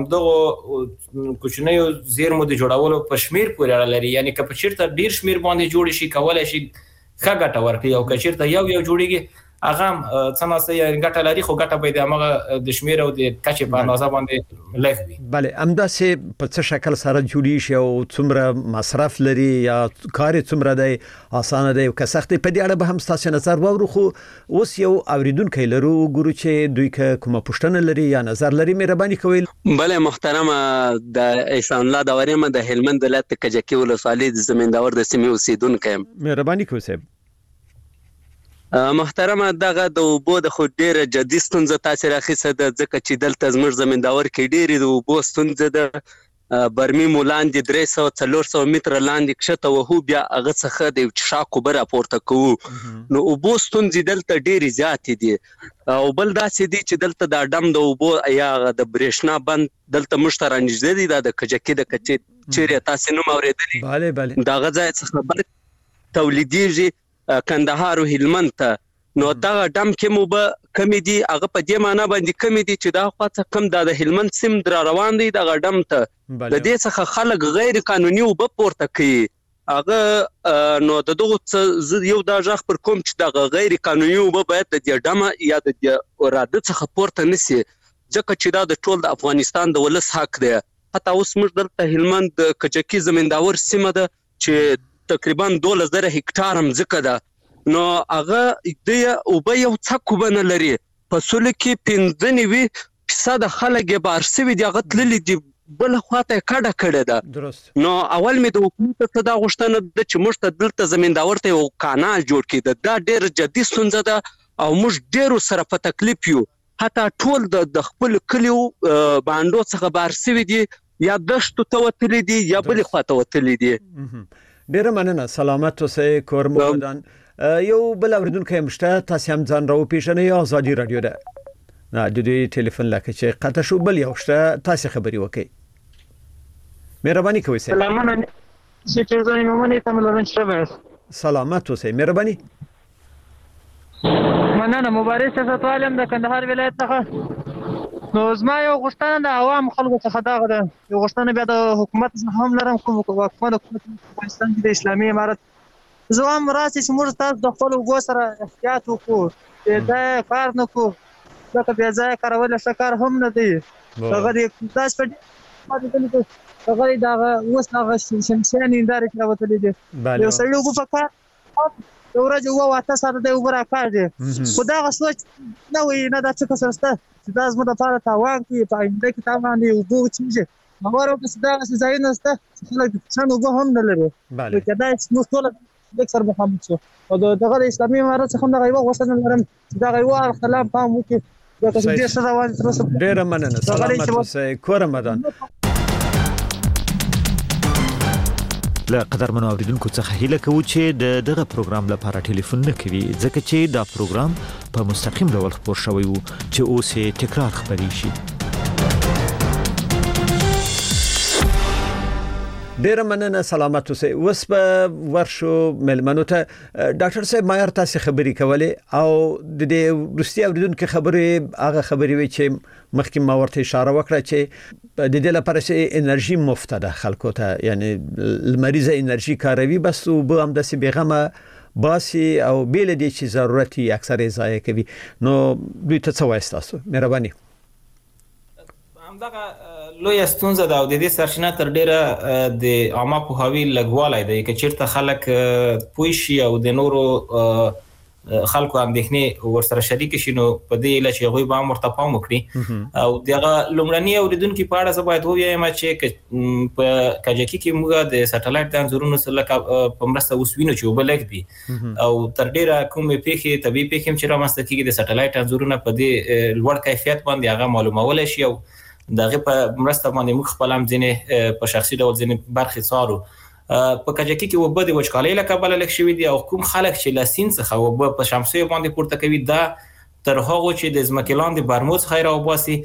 Speaker 7: همدغو کوچنیو زیرمو د جوړولو په شمیر پورې اړه لري یعنی که په چېرته ډېر شمیر باندې جوړ شي کولی شي ښه ګټه ورکړي او که چېرته یو یو جوړېږي هغه هم څه ناسته یې ګټه لري خو ګټه به یې د همغه د شمیر او د کچې په اندازه باندې لږ وي
Speaker 6: بله همداسې په څه شکل سره جوړېږي او څومره مصرف لري یا کار یې څومره دی اسانه دی او که سخت دی په دې اړه به هم ستاسې نظر واورو خو اوس یو اورېدونکی لرو ګورو چې دوی که کومه پوښتنه لري یا نظر لري مهرباني کوئ
Speaker 9: بله محترمه د احسان الله داوري یم د هلمند ولایت کجکي ولسوالۍ د زمینداور د سیمې اوسېدونکی یم
Speaker 6: مهرباني کوئ صاحب
Speaker 9: محترمه دغه د اوبو د خو ډېره جدي ستونزه تاسې راخیسته ده ځکه چې دلته زموږ زمینداور کې ډېرې د اوبو ستونزه ده برمي مو لاندې درې سوه څلور سوه متره لاندې کښته وهو بیا هغه څخه د یو څښاک اوبه راپورته کوو نو اوبو ستونزې دلته ډېرې زیاتې دي او بل داسې دي چې دلته دا ډم د اوبو یا د برېښنا بند دلته موږ ته رانږدې دی دا د کجکي د کچې چیرې تاسې نوم اورېدلی
Speaker 6: بله بله
Speaker 9: د هغه ځای څخه برق تولیدېږي کندهار او هلمند ته نو دغه ډم کې مو به کمی دي هغه په دې معنی باندې کمی دي چې دا خواڅه کم د هلمند سیم در روان دی د غډم ته د دې څخه خلک غیر قانوني وب پورته کوي هغه نو د دغه یو دا ځخ پر کوم چې د غیر قانوني وب باید د دې ډمه یا د اراده څخه پورته نسی ځکه چې دا د ټول د افغانستان د ولس حق دی حتی اوس موږ دلته هلمند د کجکی زمینداور سیمه ده چې تقریبا دوله زره هکتار هم ځکه ده نو هغه د او به یو څکو بنه لري فصل کې پنځه نوي فیصد خلک بار سوي دی غتللی دی بل خواته کډه کړه ده
Speaker 6: درست
Speaker 9: نو اول می د حکومت ته دا غوښتنه د چې موږ ته دلته زمینداور ته یو کانال جوړ کړي دا ډېر جدي ستونزه ده او موږ ډېر سره په تکلیف یو حتی ټول د خپل کلیو باندې څخه بار سوي دی یا دشت ته وتلی دی یا بل خواته وتلی دی
Speaker 6: ډېر مننه سلامت اوسئ کور مو ودان یو بل اوریدونکو مشته تاسو هم ځان راو پیژنئ یا ازادي رادیو ده نه د دې ټلیفون لکه چې قطع شو بل یو شته تاسو خبري وکړئ مهرباني کوئ
Speaker 10: سلام علیکم چې ځان مومنه تملون شبس
Speaker 6: سلامت اوسئ مهرباني
Speaker 10: مننه مبارک سیاست عالم د کندهار ولایت څخه نو زما یو غوښتنه د عوام خلکو څخه دا غواړم یو غوښتنه بیا د حکومت څخه هم لرم کوم حکومت افغانستان کې د اسلامي امارت زوام راسي چې موږ تاسو د خپل وګو سره احتیاط وکړو دا کار نه کو دا بیا ځای کارول شکر هم نه دی هغه د تاسو په دې هغه دا اوس هغه شمسیان اندار کې راوتلې دي یو سړی وګ فکر ورځ وو واته سره د وګرا کار دی خدا غ سوچ نه وي نه دا څه سرسته چې دا زموږ لپاره تاوان کوي په انده کې تاوان دی وګو چې موږ ورته دا ځای نه ست چې خلک څنګه وګ هم نه لري بله کدا نو ټول د سر محمد شو او دغه اسلامي امارت څخه دغه یو غوښتنه لرم چې دغه یو خلاف پام وکړي دا چې دې سره روان تر اوسه
Speaker 6: ډېر مننه سلامت اوسئ کور مدان له قدرمنو اوریدونکو څخه هیله کوو چې د دغه پروګرام لپاره ټلیفون نه کوي ځکه چې دا پروګرام په مستقیم ډول خبر شوی وو چې اوس یې تکرار خبري شي ډیر مننه سلامت اوسئ اوس په ورشو ملمنو ته ډاکټر صاحب مایر تاسو خبري کولې او د دې روسي اوریدونکو خبرې هغه خبرې وی چې مخکې ما ورته اشاره وکړه چې د دې لپاره چې انرژي مفت ده خلکو ته یعنی المریضه انرژي کاروي بس وب هم د سی بیغمه باسي او بیل دي چې ضرورتي اکثر ضایع کوي نو دوی ته څه وایي تاسو مهرباني
Speaker 7: دغه لوی ستونزه ده او د دې سرچینه تر ډیره د عامه پوهاوی لګوالای دی چې چیرته خلک پوه شي او د نورو خلکو اندېښنې ورسره شریک شي نو په دې لچې غوي به مرته پام وکړي او دغه لومړنی اوریدونکو په اړه زه باید ووایم چې په کجکی کې موږ د سټلایټ د انزورونو سره په مرسته وسوینو چې وبلګ دي او تر ډیره کومې پیښې طبي پیښې چې رامنځته کیږي د سټلایټ انزورونو په دې لوړ کیفیت باندې هغه معلومول شي او دغه په مرسته باندې موږ خپل هم ځینې په شخصي ډول ځینې برخې څارو په کجکی کې وبد وچکالۍ له کبله لک شوی دی او کوم خلک چې لاسین څخه وب په شمسي باندې پورته کوي دا تر هغه چې د زمکلان د برموز خیر او باسي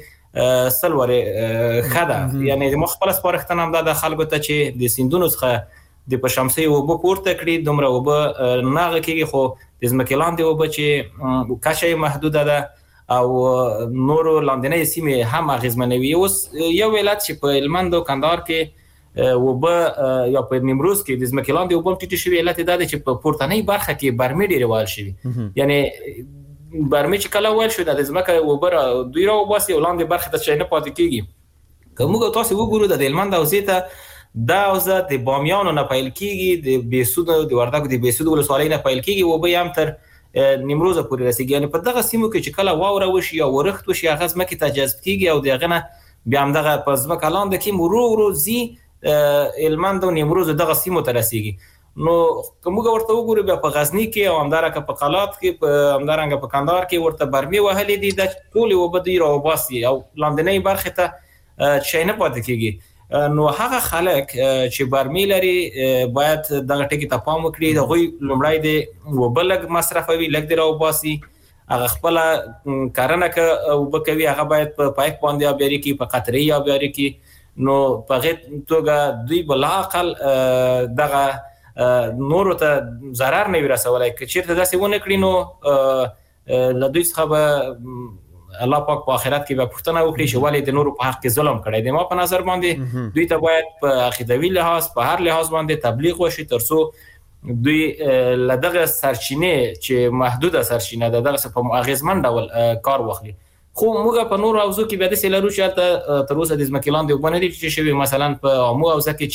Speaker 7: سلوره خدا یعنی د مخبل سپارښتنه هم د خلکو ته چې د سیندونو څخه د په شمسي وب پورته کړي دومره وب ناغه کېږي خو د زمکلان دی وب چې کاشه محدوده ده او نورو لاندنۍ سیمې هم اغیزمنوي اوس یو ولایت چې په هلمند او کندهار کې وب یا په نیمروز کې د زمکلان دی وب ټیټ شوی ولایت دا چې په پورتنۍ برخه کې برمې ډیر وال شي یعنی برمې چې کله وال شو د زمکه وب را دوی را وباسي ولاندې برخه ته چې نه پاتې کیږي کومه تاسو وګورئ د هلمند او زیته دا اوسه د بامیانو نه پیل کیږي د بیسود د وردګو د بیسود ولسوالۍ نه پیل کیږي وب هم تر نیمروز پورې رسیږي یعنی په دغه سیمو کې چې کله واوره وشي یا ورخت وشي هغه ځمکې ته جذب کیږي او دغه نه بیا هم دغه په ځمکه لاندې کې مرو ورو زی هلمند او نیمروز دغه سیمو ته رسیږي نو کومه ورته وګورئ بیا په غزنی کې او همدارنګه په قلات کې په همدارنګه په کندهار کې ورته برمې وهلې دي د ټول وبدي را وباسي او لاندنۍ برخه ته چې نه پاتې کیږي نو هغه خلک چې برمې لري باید دغه ټکی ته پام وکړي د غوي لومړی دی وبلګ مصرفوي لګ دی را وباسي هغه خپل کارنه ک وبکوي هغه باید په پایپ باندې ابيري کې په قطري یا ابيري کې نو په غت توګه دوی بل عقل دغه نور ته zarar نه ورسولای چې چیرته داسې ونه کړی نو لدوی څخه به الله پاک په آخرت کې به پوښتنه وکړي چې ولې د نورو په حق کې ظلم کړی دی. ما په نظر باندې دوی ته باید په عقیدوي لحاظ په هر لحاظ باندې تبلیغ وشي ترڅو دوی لدغه سرچینه چې محدوده سرچینه ده دغه په اغیزمن ډول کار واخلي. خو موږ په نور اوزو کې به د سیلارو چې تر اوسه د ځمکې لاندې وبنه دي چې شوی مثلا په عمو اوزه کې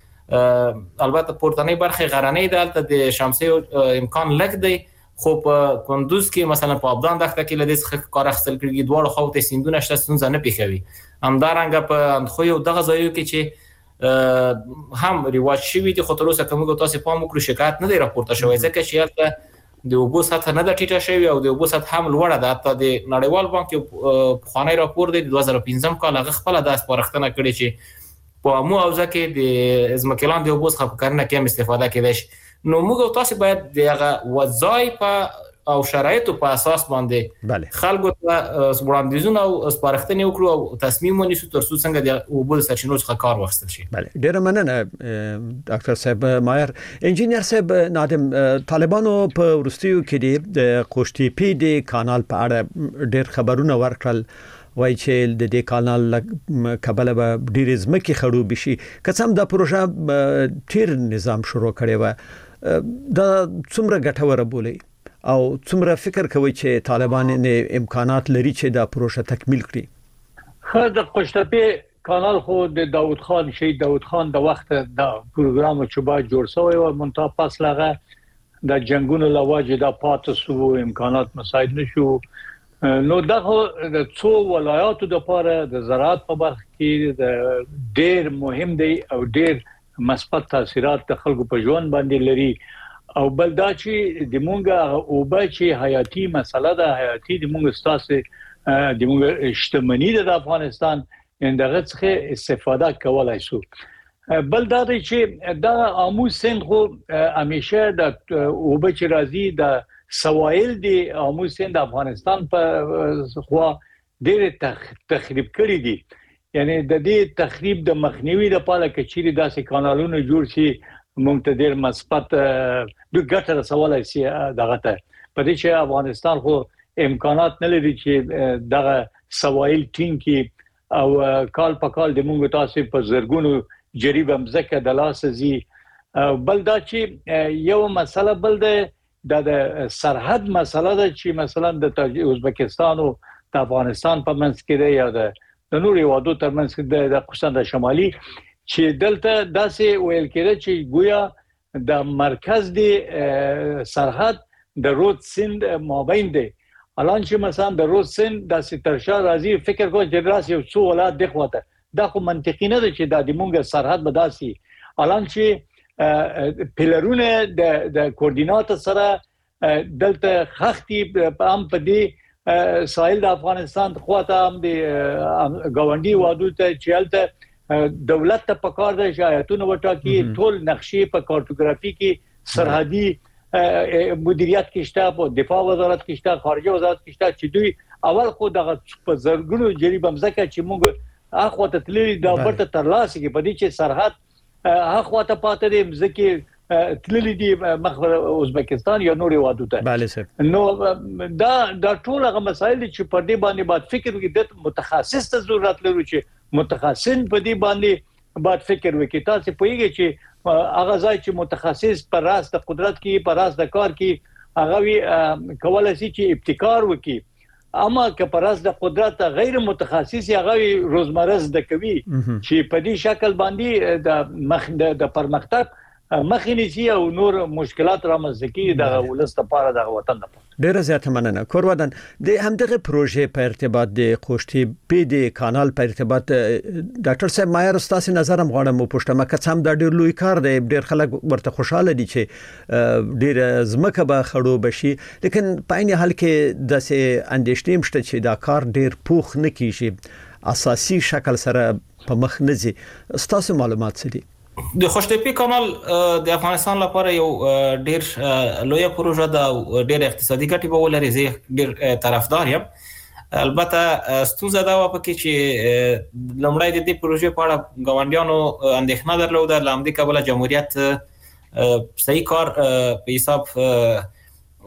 Speaker 7: چې البته پورتنۍ برخه غرنۍ ده البته د شمسي امکان لږ دی خو په کندوز کې مثلا په ابدان دښته کې لدې څخه کار اخیستل کېږي دواړو خواو ته سیندونه شته ستونزه نه پیښوي. همدارنګه په اندخوی دغه ځایو کې چې هم رواج شوي دي خو تر اوسه کومه تاسو پام وکړو شکایت نه دی راپورته شوی ځکه چې هلته د اوبو سطح نه د ټیټه شوی او د اوبو سطح هم لوړه ده. حتی د نړیوال بانک یو پخوانی راپور دی د دوه زره پنځم کال هغه خپله دا سپارښتنه کړې چې په عمو اوزه کې د ځمکې لاندې اوبو څخه په کرنه کې هم استفاده کېدای شي. نو موږ تاسو باید دغه وظای په او شرایطو په اساس باندې خلکو ته وړاندیزونه او سپارښتنې وکړو او تصمیم ونیسو ترڅو څنګه د اوبو سرچینو څخه کار واخیستل شي.
Speaker 6: بله ډیره مننه ډاکټر صاحب مایر. انجینیر صاحب نادم طالبانو په ورستیو کې د قوشتېپې د کانال په اړه ډیر خبرونه ورکړل وای چې د دې کانال کبله به ډیر ځمکې خړوب شي که څه هم دا پروژه ډیر نظام شروع کړی و دا څومره ګټوره بولي او څومره فکر کوي چې طالبان امکانات لري چې دا پروژه تکمیل کړي؟
Speaker 8: خو د قوشتېپې کانال خو د داود خان شهید داود خان د وخت د پروګرام چې باید جوړ شوی و منتها پس لغه د جنگونو لواجه د پاتې سو امکانات مساعد نشو. نو دغه د څو ولایاتو د لپاره د زراعت په برخه کې د ډیر مهم دی او ډیر مثبت تاثیرات د خلکو په ژوند باندې لري او بل دا چې د مونږه اوبه چې حیاتي مسله ده حیاتي د مونږ ستاسو د مونږ شتمنۍ د افغانستان اندغه څخه استفاده کولای شو. بل دا چې دا عمو سند خو همیشه د اوبه چې راځي د سوایل دی عمو سند افغانستان په خوا ډېر تخریب کړی دي. یعنی د دې تخریب د مخنیوي لپاره کې چیرې داسې کانالونه جوړ شي مونږ ته ډېر مثبت د ګټه رسولای شي دغه ته په دې چې افغانستان خو امکانات نه لري چې دغه سوایل ټینګ کې او کال په کال د مونږ تاسو په زرګونو جریب مزکه د لاس زی. بل دا چې یو مسله بل د سرحد مسله ده چې مثلا د ازبکستان او د افغانستان په منځ کې دی یا د د نوري وادو ترمنځ کې د خصوصا د شمالي چې دلته داسې ویل کېده چې گویا د مرکز دی سرحد د رود سند مابین دی. الان چې مثلا د رود سند داسې ترشا راځي فکر کوم چې راځي یو څو ولادت د خواته دا خو منطقي نه ده چې د دمونګه سرحد به داسي الان چې پلرونه د د کوردینات سره دلته خختي هم په دې ساحل د افغانستان خواته هم د گاونډي وادو ته چلته دولت ته پکار ده شایتونه وټاکي ټول نقشې په کارتوګرافي کې سرحدي مدیریت کې شته په دفاع وزارت کې شته خارجه وزارت کې شته چې دوی اول خو دغه په زرګونو جریب مزکه چې موږ اخو ته تللی دا برته ترلاسه کې په دې چې سرحد اخو ته پاتې دي مزکه تللی دي مخبر ازبکستان یا نوري وادو ته.
Speaker 6: بله سر
Speaker 8: نو دا دا ټول هغه مسایل چې په دې باندې باید فکر وکړي د متخصص ته ضرورت لري چې متخصصین په دې باندې باید فکر وکړي. تاسو پوهیږئ چې هغه ځای چې متخصص پر راس د قدرت کې پر راس د کار کې هغه وی کولای شي چې ابتکار وکړي اما که پر راس د قدرت غیر متخصص هغه روزمره زده کوي چې په دې شکل باندې د مخ د پرمختګ مخینی سي او نور مشکلات را مزکی د ولست لپاره د وطن لپاره.
Speaker 6: ډیره زیاته مننه. کورودان د همدغه پروژې په ارتباط د قوشتېپې د کانال په ارتباط ډاکټر صاحب مایر ستاسو نظر هم غواړم وپوښتم که څم دا ډیر لوی کار دی ډیر خلک ورته خوشاله دي چې ډیر زمکه به خړو بشي لیکن په عین حال کې د سه اندېشنې مشته چې دا کار ډیر پوخ نه کیږي اساسي شکل سره په مخ نه ځي. ستاسو معلومات څه دي؟
Speaker 7: د قوشتېپې کانال د افغانستان لپاره یو ډیر لوی پروژه ده او ډیر اقتصادي ګټې به ولري. زه ډیر طرفدار یم. البته ستونزه دا و پکې چې لومړی د دې پروژې په اړه ګاونډیانو اندېښنه درلوده له همدې کبله جمهوریت صحیح کار په حساب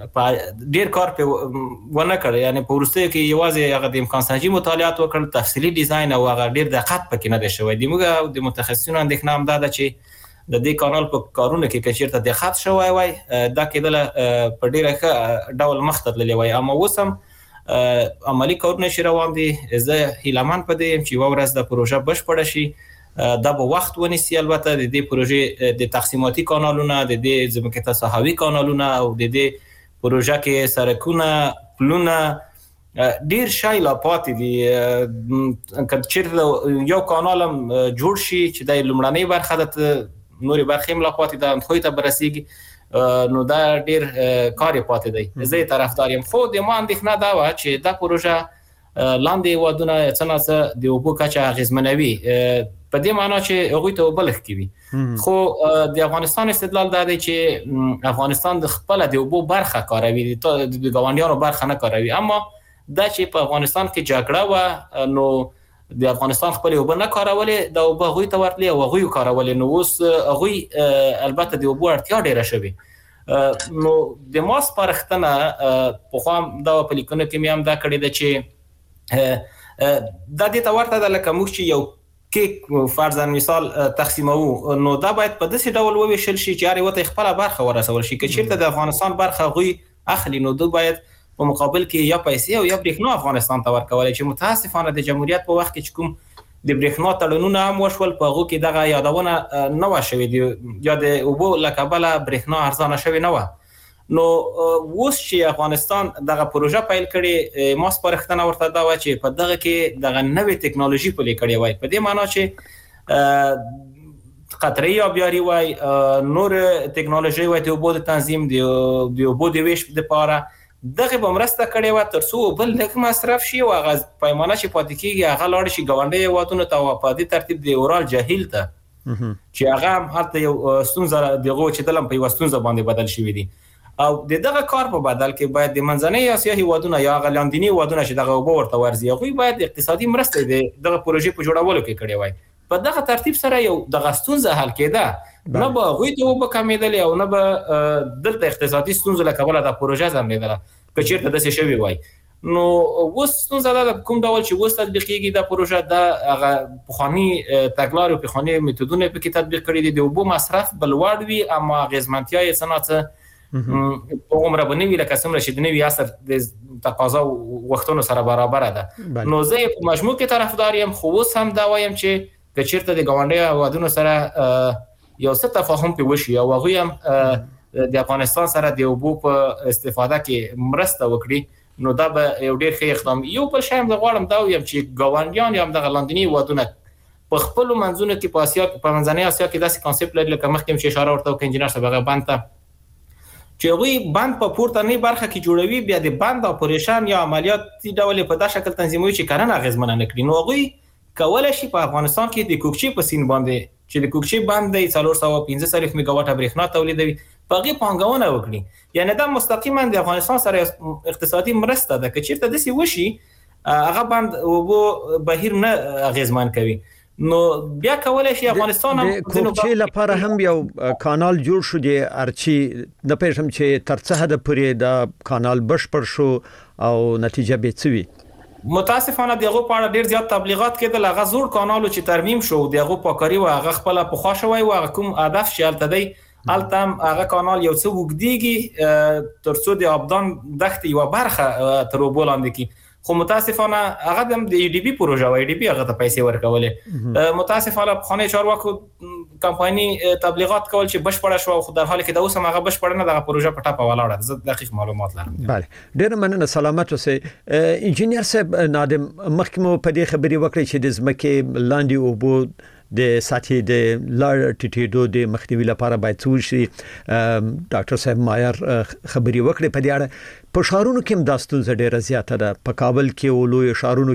Speaker 7: ډیر کار په ونه کړ، یعنی په ورسته کې یوازې هغه د امکان سنجي مطالعات وکړ، تفصیلی ډیزاین او هغه ډیر دقت پکې نه دی شوی. د موږ د متخصصینو اندېښنه هم ده چې د دې کانال په کارونه کې کچیرته دقت شوی وای دا کېدل په ډیره ښه ډول مخ ته تللی وای. اما اوس هم عملی کارونه چې روان دي، زه هیلهمن په دې یم چې یوه ورځ د پروژه بشپړه شي. دا به وخت ونیسي. البته د دې پروژې د تقسیماتي کانالونه، د دې ځمکې ته ساحوي کانالونه او د دې پروژه کې سړکونه، پلونه، ډیر شی لا پاتې دي. که چیرته یو کانال هم جوړ شي چې د لومړنۍ برخه د نورې برخې هم لا پاتې ده، اندخوی ته به رسېږي، نو دا ډیر کار یې پاتې دی. زه یې طرفدار یم، خو د ما اندېښنه دا وه چې دا پروژه لاندې هېوادونه څه نه څه د اوبو کچه اغېزمنوي، په دې معنا چې هغوی ته اوبه لږ کوي. خو د افغانستان استدلال دا دی چې افغانستان د خپله د اوبو برخه کاروي، د ګاونډیانو برخه نه کاروي. اما دا چې په افغانستان کې جګړه وه، نو د افغانستان خپل اوبه نه کارولې، دا اوبه هغوی ته ورتلې او هغوی کارولې. نو اوس هغوی البته د اوبو اړتیا ډېره شوې. نو د ما سپارښتنه پخوا دا په لیکنو کې مې هم دا کړې ده چې دا دې ته ورته ده لکه موږ چې یو کیک فرضاً مثال تقسیموو، نو دا باید په داسې ډول وویشل شي چې هر یوه ته خپله برخه ورسول شي. که چیرته د افغانستان برخه هغوی اخلي، نو دوی باید په مقابل کې یا پیسې او یا برېښنا افغانستان ته ورکولی، چې متاسفانه د جمهوریت په وخت کې چې کوم د برېښنا تړونونه هم وشول، په هغو کې دغه یادونه نه وه شوې، یا د اوبو له کبله برېښنا ارزانه شوې نه وه. نو اوس چې افغانستان دغه پروژه پیل کړي، ما سپارښتنه ورته دا وه چې په دغه کې دغه نوې ټکنالوژي پلې کړې وای، په دې معنا چې قطره‌ای آبیاري وای، نور ټکنالوژي وای د اوبو د تنظیم، د اوبو د ویش دپاره دغه به مرسته کړې وه تر څو اوبه لږ مصرف شي او هغه پیمانه چې پاتې کېږي هغه لاړ شي ګاونډي هېوادونو ته، او په دې ترتیب د اورال جهیل ته چې هغه هم هلته یو ستونزه د هغو چې دل هم په یوه ستونزه باندې بدل شوي دي. او د دغه کار په بدل کې باید د منځنۍ اسیا هېوادونه یا هغه لاندیني هېوادونه چې دغه اوبه ورته ورځي، هغوی باید اقتصادي مرسته د دغه پروژې په جوړولو کې کړې وای. په دغه ترتیب سره یو دغه ستونزه حل کېده، نه به هغوی ته اوبه کمېدلې او نه به دلته اقتصادي ستونزو له کبله دا پروژه ځنډېدله که چېرته داسې شوې وای. نو اوس ستونزه دا ده کوم ډول چې اوس تطبیق کېږي دا پروژه، دا هغه پخواني تګلارې او پخواني میتودونه یې پکې تطبیق کړي دي. د اوبو مصرف به لوړ وي، اما اغېزمنتیا یې څه نه څه عمره به نه وي لکه څومره چې د نوي عصر د تقاضا وختونو سره برابره ده. نو زه یې په مجموع کې طرفدار یم، خو اوس هم دا وایم چې که چېرته د ګاونډي هېوادونو سره یو څه تفاهم پرې وشي او هغوی هم د افغانستان سره د اوبو په استفاده کې مرسته وکړي، نو دا به یو ډېر ښه اقدام. یو بل شی هم زه غواړم دا ویم چې ګاونډیان یا همدغه لاندیني هېوادونه په خپلو منځونو کې په اسیا په منځنۍ اسیا کې داسې کانسپټ لري لکه مخکې هم چې اشاره ورته وکړه انجینر صاحب هغه بند ته، چې هغوی بند په پورتنۍ برخه کې جوړوي، بیا د بند اپریشن یا عملیاتي ډول په دا شکل تنظیموي چې کرنه اغېزمنه نه کړي. نو هغوی کولی شي په افغانستان کې د کوکچې په سیند باندې چې د کوکچې بند دی څلور سوه پنځه څلوېښت میګاواټه برېښنا تولیدوي، په هغې پانګونه وکړي. یعنې دا مستقیما د افغانستان سره اقتصادي مرسته ده. که چېرته داسې وشي هغه بند اوبو بهیر نه اغېزمن کوي، نو بیا کولای شي افغانستان هم
Speaker 6: د کوکچې لپاره هم یو کانال جوړ شو د ارچی، نه پېژنم چې تر څه حده پورې دا کانال بشپړ شو او نتیجه به څه وي.
Speaker 7: متاسفانه دغه په اړه ډیر زیات تبلیغات کېدل، هغه زوړ کانال چې ترمیم شو دغه پاکاري او هغه خپل په خوا شوی او کوم هدف چې الته دی الته هغه کانال یو څه وګدیږي تر څو د ابدان دښتې یو برخه تر اوبو لاندې کی. خو متاسفانه هغه د ای ډی بی پروژه و ای ډی بی هغه ته پیسې ورکولې. متاسفانه په خانه چارواکو کمپایني تبلیغات کول چې بشپړه شو، خو در حال کې دا اوس هم هغه بشپړه نه دغه پروژه په ټاپه ولاړه. زه دقیق معلومات لرم.
Speaker 6: بله ډیر مننه، سلامت اوسئ. انجینر صاحب نادم، مخکې مو په دې خبرې وکړې چې د ځمکې لاندې اوبو د سطحې د لوړ ټیټېدو د مخنیوي لپاره باید څه وشي. ډاکټر صاحب مایر خبرې وکړې په دې اړه. په ښارونو کې هم دا ستونزه ډېره زیاته ده. په کابل کې او لویو ښارونو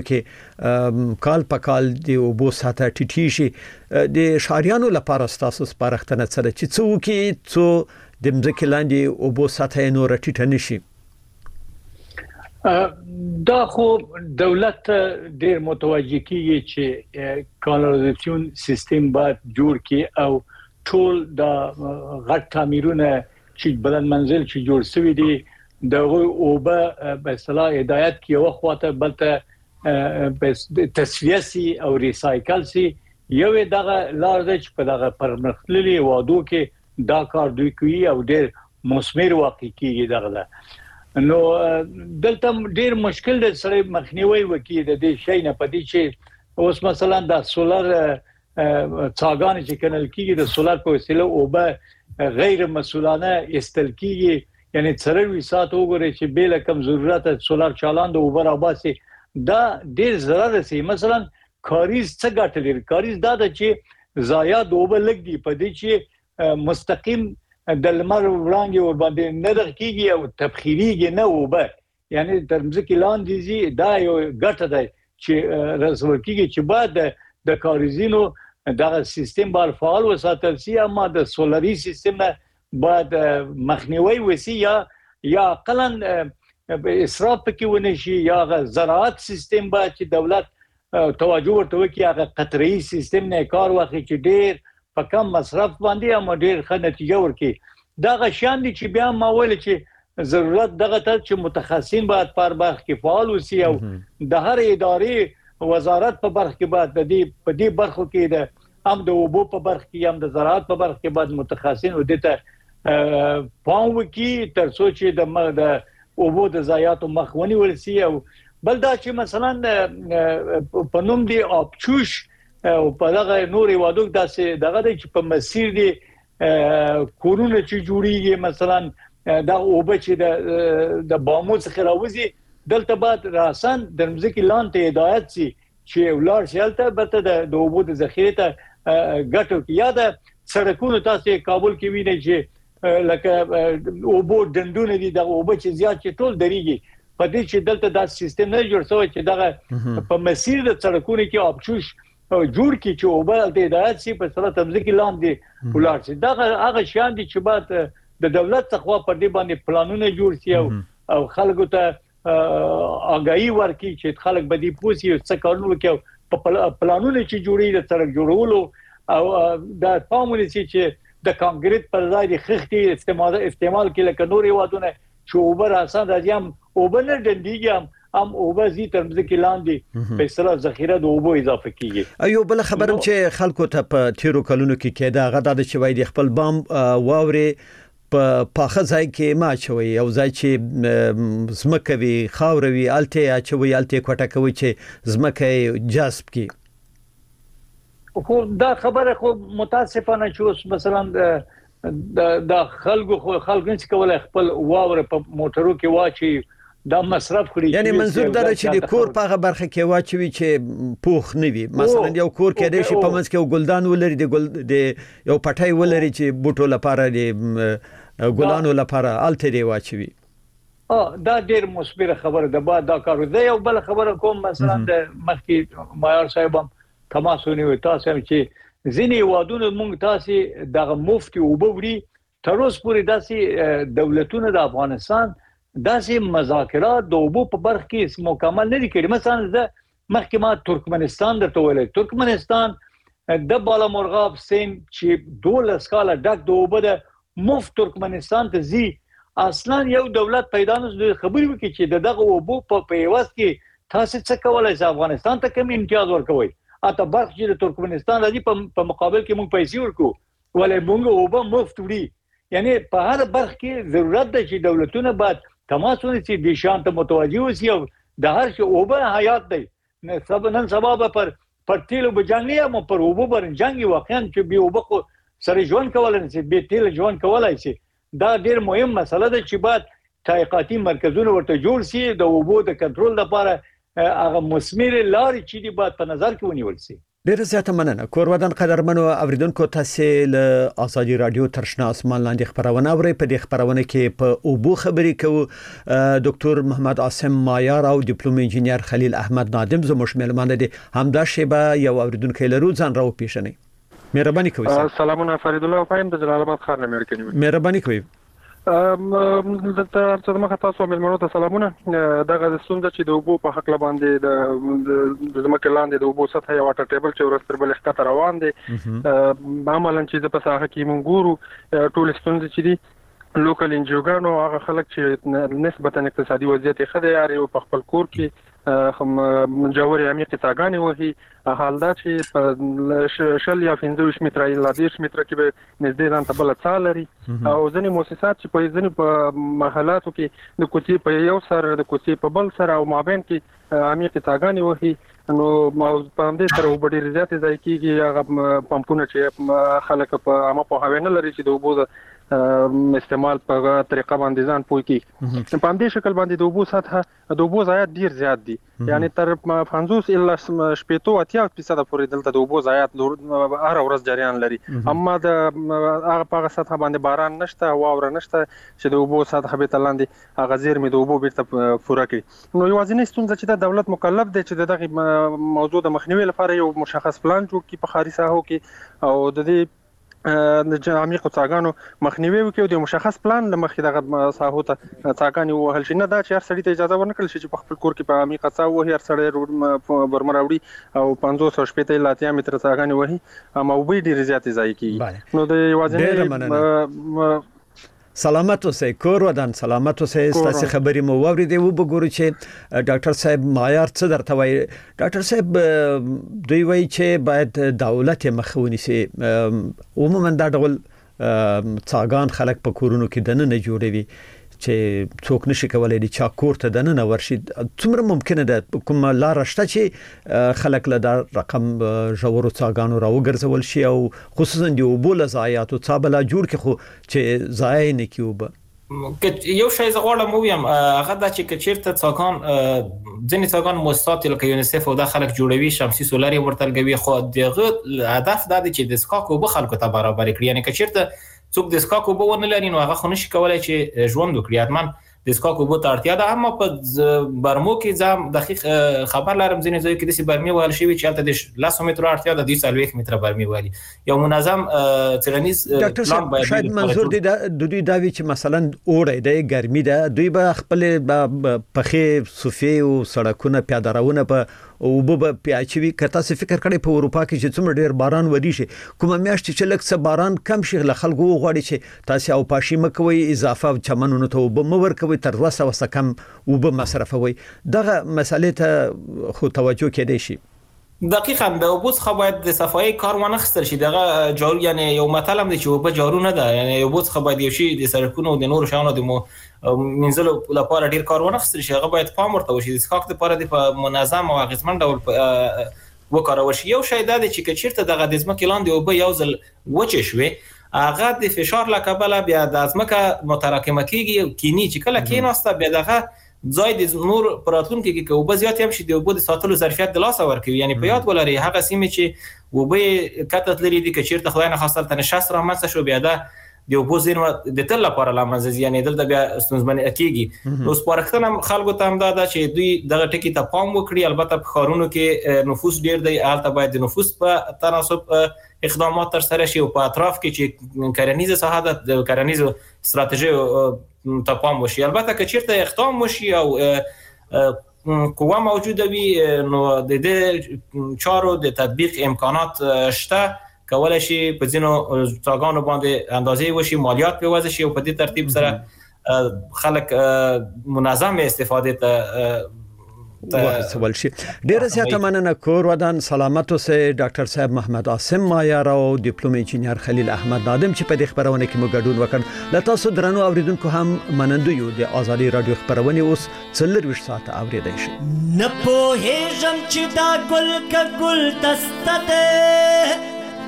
Speaker 6: کې کال په کال د اوبو سطحه ټیټېږي. د ښاریانو لپاره ستاسو سپارښتنه څه ده چې څه وکړي څو د ځمکې لاندې اوبو سطحه یې نوره ټیټه نه شي؟
Speaker 8: دا خو دولت ډیر متوجه کیږي چې کانالیزاسیون سیستم باید جوړ کړي او ټول د غټ تعمیرونه چې بلند منزل چې جوړ شوی دي دغه اوبه په اصطلاح هدایت کې یو خواته بلته تصفیه سي او ریسایکل سي یو دغه لار د چې په دغه پرمختللي وادو کې دا کار دوی کوي او ډېر مثمر واقع کیږي دغه نو دلته ډېر مشکل دی سره مخنیوي وکړي د دې شي نه پدې چې اوس مثلا د سولر څاګان چې کنل کیږي د سولر په وسیله اوبه غیر مسؤلانه استل کیږي یعنی څلوي ساعت وګوري چې بل کم ضرورت سولر چالان د اوبر اباسي دا ډېر ضرر سي مثلا کاریز څه ګټه لري کاریز دا د چې ضایع د اوبه لګ دی په دې چې مستقیم د لمر وړانګي ور باندې نه دقیقي او تبخیریږي نه اوبه یعنی ترمځکه لاندې زی دا یو ګټه ده چې رسول کیږي چې بعد د کاریزینو دغه سیستم بار فعال وساتل سي اما د سولري سیستم بعد مخنیوي وسی یا یا اقلا اسراف کې ونشي یا زراعت سیستم بعد چې دولت توجه ورته وکړي هغه قطري سیستم نه کار واخلي چې ډېر په کم مصرف باندې هم ډېر ښه نتیجه ورکړي دا غشان دي چې بیا ما ویل چې ضرورت دغه ته چې متخصصین باید پر برخه کې فعال وسی او د هر ادارې وزارت په برخه کې باید د دې په دې برخو کې د هم د اوبو په برخه کې هم د زراعت په برخه کې باید متخصصین ودته پام وکړي تر څو چې د د اوبو د ضایعاتو مخونی ورسي او بل دا چې مثلا په نوم دی اپچوش او په دغه نوري وادو داسې دغه چې په مسیر دی کورونه چې جوړیږي مثلا دا اوبه چې د د بامو څخه راوځي دلته بعد راسن د مزکی لاندې هدایت سي چې ولر شلته بته د اوبو د ذخیره ته ګټو یا د سړکونو تاسو کابل کې وینئ چې لکه اوبو دندونه دي د اوبو چې زیات چې ټول دريږي په دې چې دلته دا سیستم نه جوړ شوی چې دغه په مسیر د سړکونو کې اپچوش جوړ کی چې اوبه د هدایت سي په سره تمځکی لاندې ولر شي دا هغه شان دي چې بعد د دولت څخه په دې باندې پلانونه جوړ شي او خلکو ته اگاهي ورکړي چې خلک به دې پوسي څه کارونه کوي په پلانونه چې جوړي د سړک جوړولو او د پامونه چې د کانکریټ پر ځای د خښتي استعمال استعمال کې لکه نوري وادونه چې اوبر آسان راځي هم اوبر نه ډندېږي هم اوبر زی ترمځ کې لاندې په سره ذخیره د اوبو اضافه کیږي
Speaker 6: ایو بل خبرم چې خلکو ته په تیرو کلونو کې کېده غدا د چوي د خپل بام واوري په پاخه ځای کې ما چوي او ځای چې زمکه وی خاوروي الته چوي الته کوټه کوي چې زمکه جذب کی
Speaker 8: خو دا خبره خو متاسفانه چې اوس مثلا د خلکو خو خلک نشي کولای خپل واوره په موټرو کې واچي دا مصرف کړی
Speaker 6: یعنی منظور دا چې د کور په برخه کې واچوي چې پوخ نه وي مثلا یو کور کې د شي په منځ کې ګلدان ولري د ګل د یو پټای ولري چې بوټو لپاره د ګلانو لپاره الته دی واچوي
Speaker 8: اه دا ډېر مثبت خبره ده بعد دا کار دی یو بل خبره کوم مثلا د مخکې مایار صاحب تماسونی و تاسو هم چې ځینې وادونه مونږ تاسو دغه مفتي وبوري تر اوسه پورې داسې دولتونه د افغانستان داسې مذاکرات د اوبو په برخه کې مکمل نه دي کړي مثلا د مخکې ما ترکمنستان درته ویل ترکمنستان د بالا مرغاب سین چې دولس کاله ډک د اوبو د مفت ترکمنستان ته زی اصلا یو دولت پیدا نه خبرې وکړي چې دغه اوبو په پیوست کې تاسو څه کولای شئ افغانستان ته کوم امتیاز ورکوي اته برخه چې د ترکمنستان راځي په مقابل کې موږ پیسې ورکو ولې موږ اوبه مفت وړي یعنی په هر برخه کې ضرورت ده چې دولتونه باید تماسونه چې د شانت متوجي وي او د هر شي اوبه حیات دی نه سبب نن سبب پر پر تیلو بجنګي هم پر اوبه برنجنګي واقعا چې به اوبه سره ژوند کولای نشي به تیل ژوند کولای شي دا ډیر مهم مسله ده چې باید تحقیقاتي مرکزونه ورته جوړ شي د اوبو د کنټرول لپاره هغه مثمر لارې چې دی باید په نظر کې ونیول شي
Speaker 6: ډیر زیاته مننه کور ودان قدرمنو اوریدونکو تاسو له ازادي رادیو ترشنا اسمان لاندې خبرونه اوري په دې خبرونه کې په اوبو خبرې کوو ډاکټر محمد عاصم مایار او ډیپلوم انجینیر خلیل احمد نادم زموږ ملمانه دي همدا شیبه یو اوریدونکو لرو ځان راو پیښنی مهرباني کوئ
Speaker 11: سلامونه فرید الله فایم د جلال آباد ښار نه امریکا نیو
Speaker 6: مهرباني کوئ
Speaker 11: ام د تاسو تاسو ملمنو ته سلامونه دغه ستونزه چې د اوبو په حق باندې د زمکه لاندې د اوبو سطح یو واټر ټیبل چې ورستر بل ښکته روان دي عملاً چې په ساحه کې مونږ ګورو ټول ستونزې چې دي لوکل انجوګانو هغه خلک چې نسبتا اقتصادي وضعیت یې ښه دی یاري په خپل کور کې هم جوړې عمیقې څاګانې وهي حال دا چې په شل یا پنځه ویشت متره یا دېرش متره کې به نږدې ځان ته بله څاه لري او ځینې مؤسسات چې په ځینې په محلاتو کې د کوڅې په یو سر د کوڅې په بل سر او مابین کې عمیقې څاګانې وهي نو په همدې سره اوبه ډېرې زیاتې ضایع کېږي هغه پمپونه چې خلک په عامه پوهاوی نه لري چې د اوبو د استعمال په طریقه باندې ځان پوه کیږي په همدې شکل باندې د اوبو سطحه د اوبو ضایعات ډیر زیات دي یعنی تر پنځوس الا شپږ اتیا فیصد پورې دلته د اوبو ضایعات هر ورځ جریان لري اما د هغه په سطحه باندې باران نشته واوره نشته چې د اوبو سطحه به تلاندې هغه زیرمې د اوبو بیرته پوره کړي نو یوازینی ستونزه چې د دولت مکلف دی چې دغه موضوع د مخنیوي لپاره یو مشخص پلان جوړ کړي په ښاري ساحو کې او د دې د عمیقو څاګانو مخنیوي وکړي او د مشخص پلان لمخې دغه ساحو ته څاګانې ووهل شي نه دا چې هر سړي ته اجازه ورنکړل شي چې په خپل کور کې په عمیقه څاه ووهي هر سړی برمه راوړي او پنځوس او شپېته الا اتیا متره څاګانې وهي اما اوبه ډېرې زیاتې ضایع کېږي نو د یوازینۍ
Speaker 6: سلامت اوسئ کور ودان سلامت اوسئ ستاسو خبرې مو واورېدې و بګورو چې ډاکټر صاحب معیار څه درته وایي ډاکټر صاحب دوی وایي چې باید دولت مخه ونیسي عموما دا ډول څاګان خلک په کورونو کې دننه جوړوي چې څوک نشي کولای د چا کور ته دننه ورشي څومره ممکنه ده کوم لار شته چې خلک له دا رقم ژورو څاګانو راوګرځول شي او خصوصا د اوبو له ضایعاتو څا بلا جوړ کړي خو چې ضایع نه کړي اوبه
Speaker 7: یو شی زه غواړم ووایم هغه دا چې چیرته څاګان ځینې څاګان مؤسسات لکه یونیسف او دا خلک جوړوي شمسي سولر ورته لګوي خو دغه هدف دا دی چې د څښاک اوبه خلکو ته برابر کړي یعنی که چیرته څوک د څښاک اوبه ونه لري نو هغه خو نشي کولای چې ژوند وکړي حتما د څښاک اوبو ته اړتیا ده اما په برمو کې ځم دقیق خبر لرم ځینې ځای کې د برمي وهل شوی چې هلته د لس مترو اړتیا ده د څلوېښت متره برمي وهلي یو منظم څېړنیز
Speaker 6: پلان باید شاید منظور دی د دوی دا وی چې مثلا اوړی دی ګرمي ده دوی به خپل پخې صوفې او سړکونه پیاده روونه په اوبه به پیاچوي که تاسو فکر کړئ په اروپا کې چې څومره ډیر باران وریږي کومه میاشت چې لږ څه باران کم شي له خلکو وغواړي چې تاسو او پاشي مکوي اضافه چمنونو ته اوبه مور کوي تر دوه سوه کم اوبه مصرفوي دغه مسلې ته خو توجه کېدای شي
Speaker 7: دقیقاً د اوبو څخه باید د صفایي کار ونه اخیستل شي دغه جارو یعنی یو متل هم دی چې اوبه جارو نه ده یعنی اوبو څخه باید یو شي د سړکونو او د نورو شیانو د مینځلو لپاره ډیر کار ونه اخیستل شي هغه باید پام ورته وشي د څښاک لپاره د په منظم او اغېزمن ډول وکارول شي یو شی دا دی چې که چیرته دغه د ځمکې لاندې اوبه یو ځل وچې شوې هغه د فشار له کبله بیا د ځمکه متراکمه کېږي کینی چې کله کېناسته بیا دغه ځای د نور پراتلونکو کې که اوبه زیات هم شي د اوبو د ساتلو ظرفیت د لاسه ورکوي یعنی په یاد ولرئ هغه سیمې چې اوبه کتت لري دي که چیرته خدای نخواسته هلته نشست رامنځته شو بیا ده د اوبو زیرمه د تل لپاره له منځه ځي یعنې دلته بیا ستونزمن کېږي نو سپارښتنه هم خلکو ته همدا ده چې دوی دغه ټکي ته پام وکړي البته په ښارونو کې نفوس ډېر دی هلته باید د نفوس په تناسب اقدامات ترسره شي او په اطراف کې چې کرنیزه ساحه ده د کرنیزو ستراتیژیو ته پام وشي البته که چیرته اقدام وشي او قوه موجوده وي نو د دې چارو د تطبیق امکانات شته کولای شي په ځینو څاګانو باندې اندازې وشي مالیات په وضع شي او په دې ترتیب سره خلک منظم استفاده ته
Speaker 6: وسول شي ډیره زیاته مننه کور ودان سلامت اوسئ ډاکټر صاحب محمد عاصم مایار او ډیپلوم انجینر خلیل احمد نادم چې په دې خبرونه کې مو ګډون وکړ له تاسو درنو اوریدونکو هم منندو یو د ازادي رادیو خبرونه اوس څلور ساعت اوریدای شي
Speaker 12: نه پوهېږم چې دا ګل ک ګل دسته ده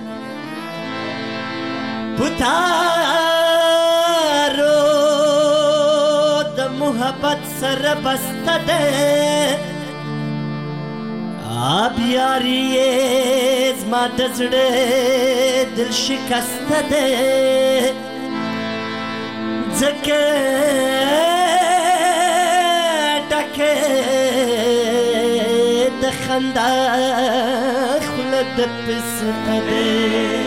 Speaker 12: پتارو د محبت سره بسته ده آب یاری زما د زړه دل شکسته ده ځکه ډکه د خندا خوله د پسته ده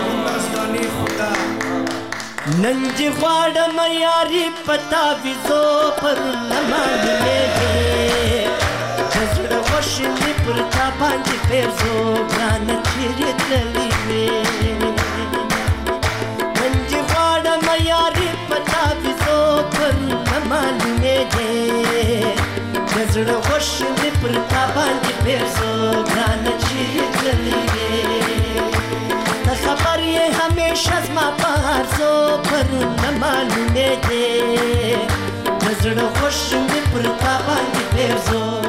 Speaker 12: ننجی غواړم یاري پتا ویزو پر لمانلې د زړه وشلې پر تا باندې پیرزو ګران چیرې تللې ننجی غواړم یاري پتا شز ما پارزو پرون معلومه ده نظر خوش می پر تا باندې پرزو